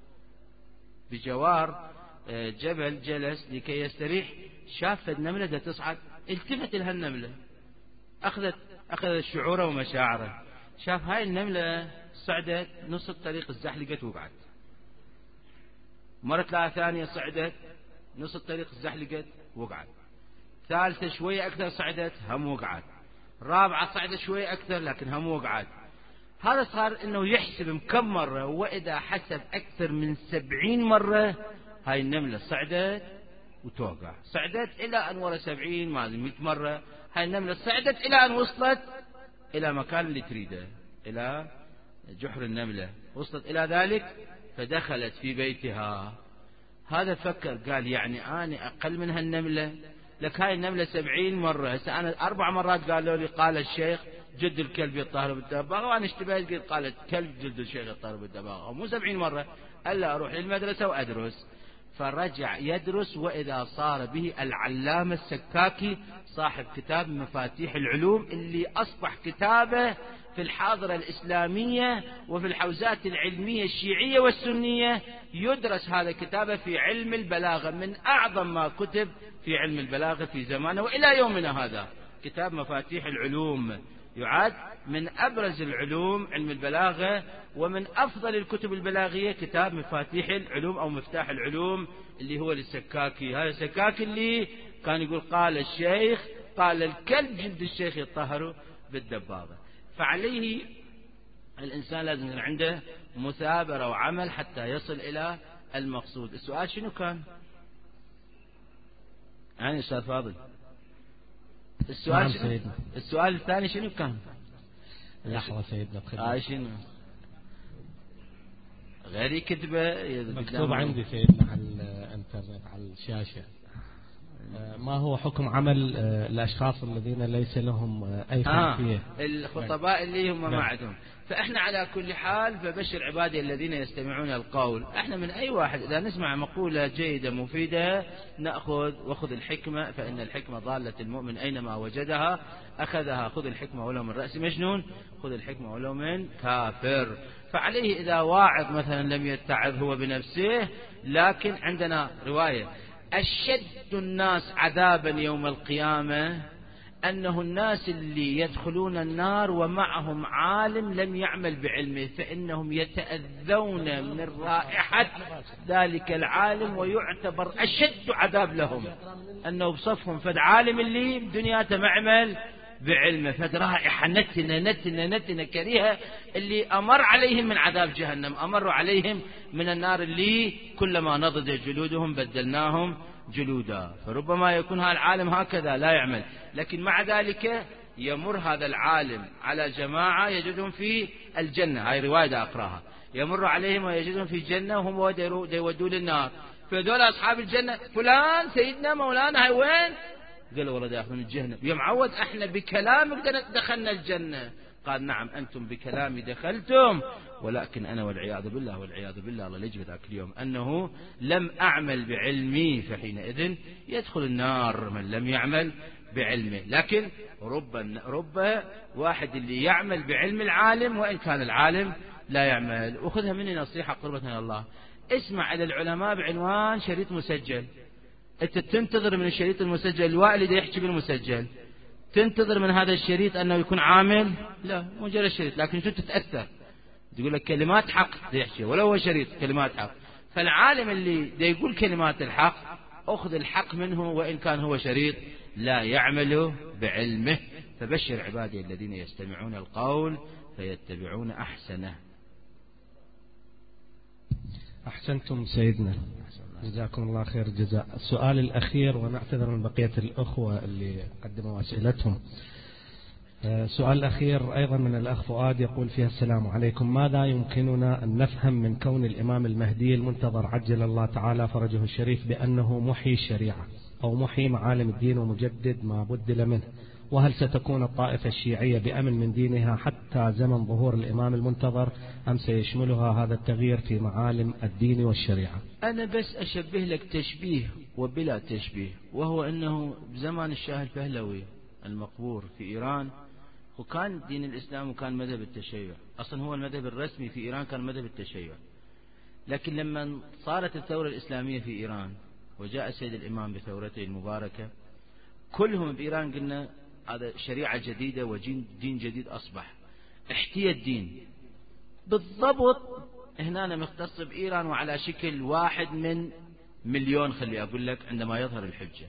بجوار جبل، جلس لكي يستريح، شافت نملة تصعد، التفت لها النملة، أخذت شعوره ومشاعره، شاف هاي النملة صعدت نص الطريق الزحلقت وقعت. مرة ثانية صعدت نص الطريق الزحلقت وقعت. ثالثة شوية أكثر صعدت هم وقعت. رابعة صعدت شوية أكثر لكن هم وقعت. هذا صار إنه يحسب كم مرة، وإذا حسب أكثر من 70 مرة هاي النملة صعدت وتوقع، صعدت إلى أن ورا 70 ما 100 مرة هاي النملة صعدت إلى أن وصلت إلى مكان اللي تريده، إلى جحر النملة، وصلت إلى ذلك فدخلت في بيتها. هذا فكر قال يعني أنا أقل من هالنملة؟ لك هاي النملة 70 مرة، هسه أنا 4 مرات قالوا لي قال الشيخ جلد الكلب يطهر بالدباغة، وأنا اشتبهت قلت قالت كلب جلد الشيخ يطهر بالدباغة، مو 70 مرة. ألا أروح للمدرسة وأدرس. فرجع يدرس، وإذا صار به العلامة السكاكي صاحب كتاب مفاتيح العلوم، اللي أصبح كتابه في الحاضرة الإسلامية وفي الحوزات العلمية الشيعية والسنية. يدرس هذا كتابه في علم البلاغة، من أعظم ما كتب في علم البلاغة في زمانه وإلى يومنا هذا. كتاب مفاتيح العلوم يعد من أبرز العلوم علم البلاغة، ومن أفضل الكتب البلاغية كتاب مفاتيح العلوم أو مفتاح العلوم اللي هو للسكاكي. هذا السكاكي اللي كان يقول قال الشيخ قال الكلب جلد الشيخ يطهر بالدباغة. فعليه الإنسان لازم يكون عنده مثابرة وعمل حتى يصل إلى المقصود. السؤال شنو كان؟ يعني أستاذ فاضل السؤال الثاني شنو كان؟ لحظة سيدنا شنو؟ غير كتبه مكتوب عندي سيدنا على الانترنت على الشاشة. ما هو حكم عمل الأشخاص الذين ليس لهم أي خلفية؟ الخطباء اللي هم ما عندهم. فإحنا على كل حال فبشر عبادي الذين يستمعون القول. إحنا من أي واحد إذا نسمع مقولة جيدة مفيدة وخذ الحكمة، فإن الحكمة ضالة المؤمن أينما وجدها أخذها. خذ الحكمة ولو من رأس مجنون، خذ الحكمة ولو من كافر. فعليه إذا واعظ مثلا لم يتعظ هو بنفسه، لكن عندنا رواية أشد الناس عذابا يوم القيامة أنه الناس اللي يدخلون النار ومعهم عالم لم يعمل بعلمه، فإنهم يتأذون من رائحة ذلك العالم، ويعتبر أشد عذاب لهم أنه بصفهم فد عالم اللي بدنياته ما عمل بعلمه، فد رائحة نتنة كريهة اللي أمر عليهم من عذاب جهنم، أمروا عليهم من النار اللي كلما نضجت جلودهم بدلناهم جلودا. فربما يكون هذا العالم هكذا لا يعمل، لكن مع ذلك يمر هذا العالم على جماعة يجدهم في الجنة. هاي رواية أقراها، يمر عليهم ويجدهم في الجنة وهم يودون للنار. فدول أصحاب الجنة فلان سيدنا مولانا هاي وين؟ قالوا والله داخلين الجنة. يا معود احنا بكلامك دخلنا الجنة. قال نعم أنتم بكلامي دخلتم، ولكن أنا والعياذ بالله الله لجب ذاك اليوم أنه لم أعمل بعلمي، فحينئذ يدخل النار من لم يعمل بعلمه. لكن رب واحد اللي يعمل بعلم العالم وإن كان العالم لا يعمل. وخذها مني نصيحة قربة من الله، اسمع إلى العلماء بعنوان شريط مسجل. أنت تنتظر من الشريط المسجل الوالد يحكي بالمسجل، تنتظر من هذا الشريط أنه يكون عامل؟ لا، مجرد شريط، لكن شو تتأثر؟ تقول لك كلمات حق يحكي ولو هو شريط كلمات حق. فالعالم اللي يقول كلمات الحق أخذ الحق منه وإن كان هو شريط لا يعمل بعلمه. فبشر عبادي الذين يستمعون القول فيتبعون أحسنه. أحسنتم سيدنا، جزاكم الله خير الجزاء. السؤال الأخير ونعتذر من بقية الأخوة اللي قدموا أسئلتهم. سؤال الأخير أيضا من الأخ فؤاد يقول فيها السلام عليكم، ماذا يمكننا أن نفهم من كون الإمام المهدي المنتظر عجل الله تعالى فرجه الشريف بأنه محيي الشريعة أو محيي معالم الدين ومجدد ما بدل منه؟ وهل ستكون الطائفة الشيعية بأمن من دينها حتى زمن ظهور الإمام المنتظر، أم سيشملها هذا التغيير في معالم الدين والشريعة؟ أنا بس أشبه لك تشبيه وبلا تشبيه، وهو أنه بزمان الشاه البهلوي المقبور في إيران وكان دين الإسلام وكان مذهب التشيع، أصلا هو المذهب الرسمي في إيران كان مذهب التشيع. لكن لما صارت الثورة الإسلامية في إيران وجاء السيد الإمام بثورته المباركة، كلهم بإيران قلنا هذا شريعة جديدة ودين جديد أصبح. احتيى الدين بالضبط هنا أنا مختص بإيران وعلى شكل 1 من مليون. خلي أقول لك عندما يظهر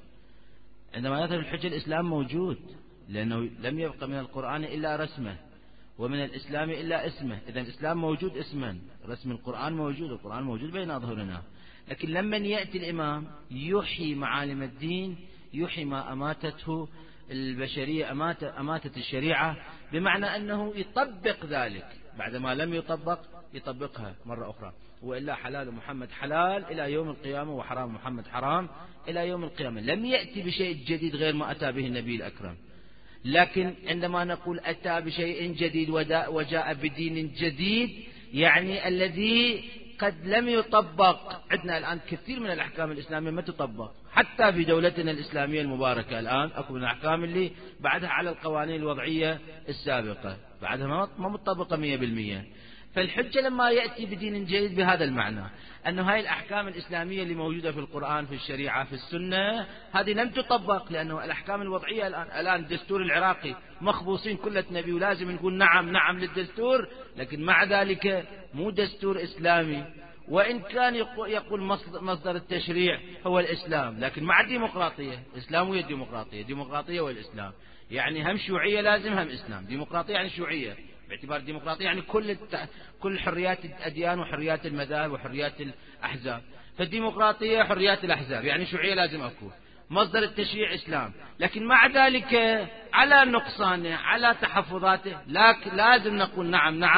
الحجة الإسلام موجود، لأنه لم يبقى من القرآن إلا رسمه ومن الإسلام إلا اسمه. إذا الإسلام موجود اسما، رسم القرآن موجود، القرآن موجود بين أظهرنا. لكن لما يأتي الإمام يحيي معالم الدين، يحيي ما أماتته البشرية، أماتت الشريعة، بمعنى أنه يطبق ذلك بعدما لم يطبقها مرة أخرى. وإلا حلال محمد حلال إلى يوم القيامة وحرام محمد حرام إلى يوم القيامة. لم يأتي بشيء جديد غير ما أتى به النبي الأكرم. لكن عندما نقول أتى بشيء جديد وجاء بدين جديد، يعني الذي قد لم يطبق. عندنا الآن كثير من الأحكام الإسلامية ما تطبق، حتى في دولتنا الإسلامية المباركة الآن أكو من الأحكام اللي بعدها على القوانين الوضعية السابقة، بعدها ما مطبقة 100%. فالحجة لما يأتي بدين جديد بهذا المعنى أنه هاي الأحكام الإسلامية اللي موجودة في القرآن في الشريعة في السنة هذه لم تطبق، لأنه الأحكام الوضعية الآن الدستور العراقي مخبوصين كلة نبي، ولازم نقول نعم للدستور، لكن مع ذلك مو دستور إسلامي. وإن كان يقول مصدر التشريع هو الإسلام، لكن مع الديمقراطية. إسلام وهي الديمقراطية، ديمقراطية والإسلام، يعني هم شيوعية لازم هم إسلام. ديمقراطية يعني شيوعية، باعتبار الديمقراطية يعني كل حريات الأديان وحريات المذاهب وحريات الأحزاب. فالديمقراطية حريات الأحزاب، يعني شيوعية لازم أكون. مصدر التشريع إسلام، لكن مع ذلك على نقصانه على تحفظاته، لكن لازم نقول نعم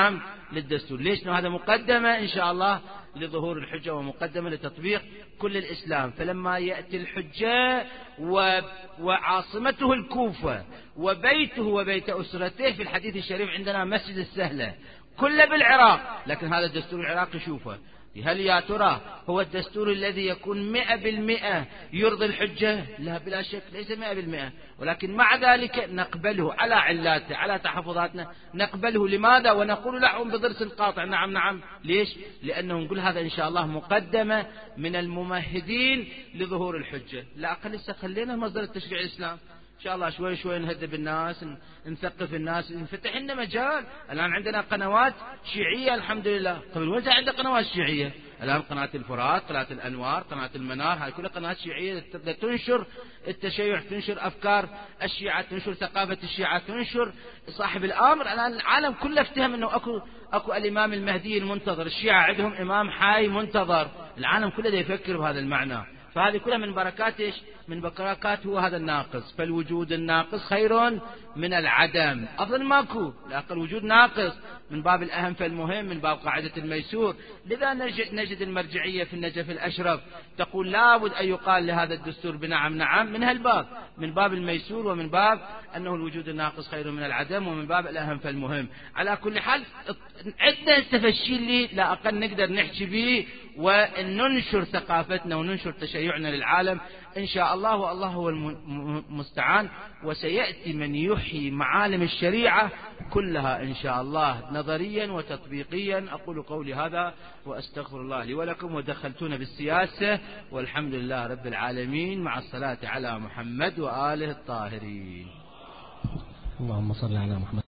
للدستور. ليش؟ هذا مقدمة إن شاء الله لظهور الحجة ومقدمة لتطبيق كل الإسلام. فلما يأتي الحجة وعاصمته الكوفة وبيته وبيت أسرته، في الحديث الشريف عندنا مسجد السهلة كله بالعراق، لكن هذا الدستور العراقي شوفه، هل يا ترى هو الدستور الذي يكون 100% يرضي الحجة؟ لا بلا شك ليس 100%، ولكن مع ذلك نقبله على علاته على تحفظاتنا، نقبله. لماذا؟ ونقول لهم بضرس قاطع نعم نعم. ليش؟ لأنه نقول هذا إن شاء الله مقدمة من الممهدين لظهور الحجة. لا أقل لسه خلينا مصدر التشريع الإسلام إن شاء الله شوي شوي نهذب الناس، نثقف الناس، نفتح لنا مجال. الآن عندنا قنوات شيعية الحمد لله، قبل وين عندنا قنوات شيعية؟ الآن قناة الفرات، قناة الأنوار، قناة المنار، هاي كلها قنوات شيعية تنشر التشيع، تنشر أفكار الشيعة، تنشر ثقافة الشيعة، تنشر صاحب الأمر. الآن العالم كله افتهم أنه أكو الإمام المهدي المنتظر، الشيعة عندهم إمام حي منتظر، العالم كله يفكر بهذا المعنى. فهذه كلها من بركات إيش؟ من بركات هو هذا الناقص. فالوجود الناقص خير من العدم، أفضل ماكو، لكن الوجود ناقص من باب الأهم فالمهم، من باب قاعدة الميسور. لذا نجد المرجعية في النجف الأشرف تقول لابد أن يقال لهذا الدستور بنعم نعم من هالباب، من باب الميسور، ومن باب أنه الوجود الناقص خير من العدم، ومن باب الأهم فالمهم. على كل حال عدة تفشيل لي لا أقل نقدر نحكي به وأن ننشر ثقافتنا وننشر تشيعنا للعالم إن شاء الله، والله هو المستعان. وسيأتي من يحيي معالم الشريعة كلها إن شاء الله نظريا وتطبيقيا. أقول قولي هذا وأستغفر الله لي ولكم. ودخلتونا بالسياسة والحمد لله رب العالمين، مع الصلاة على محمد وآله الطاهرين. اللهم صل على محمد.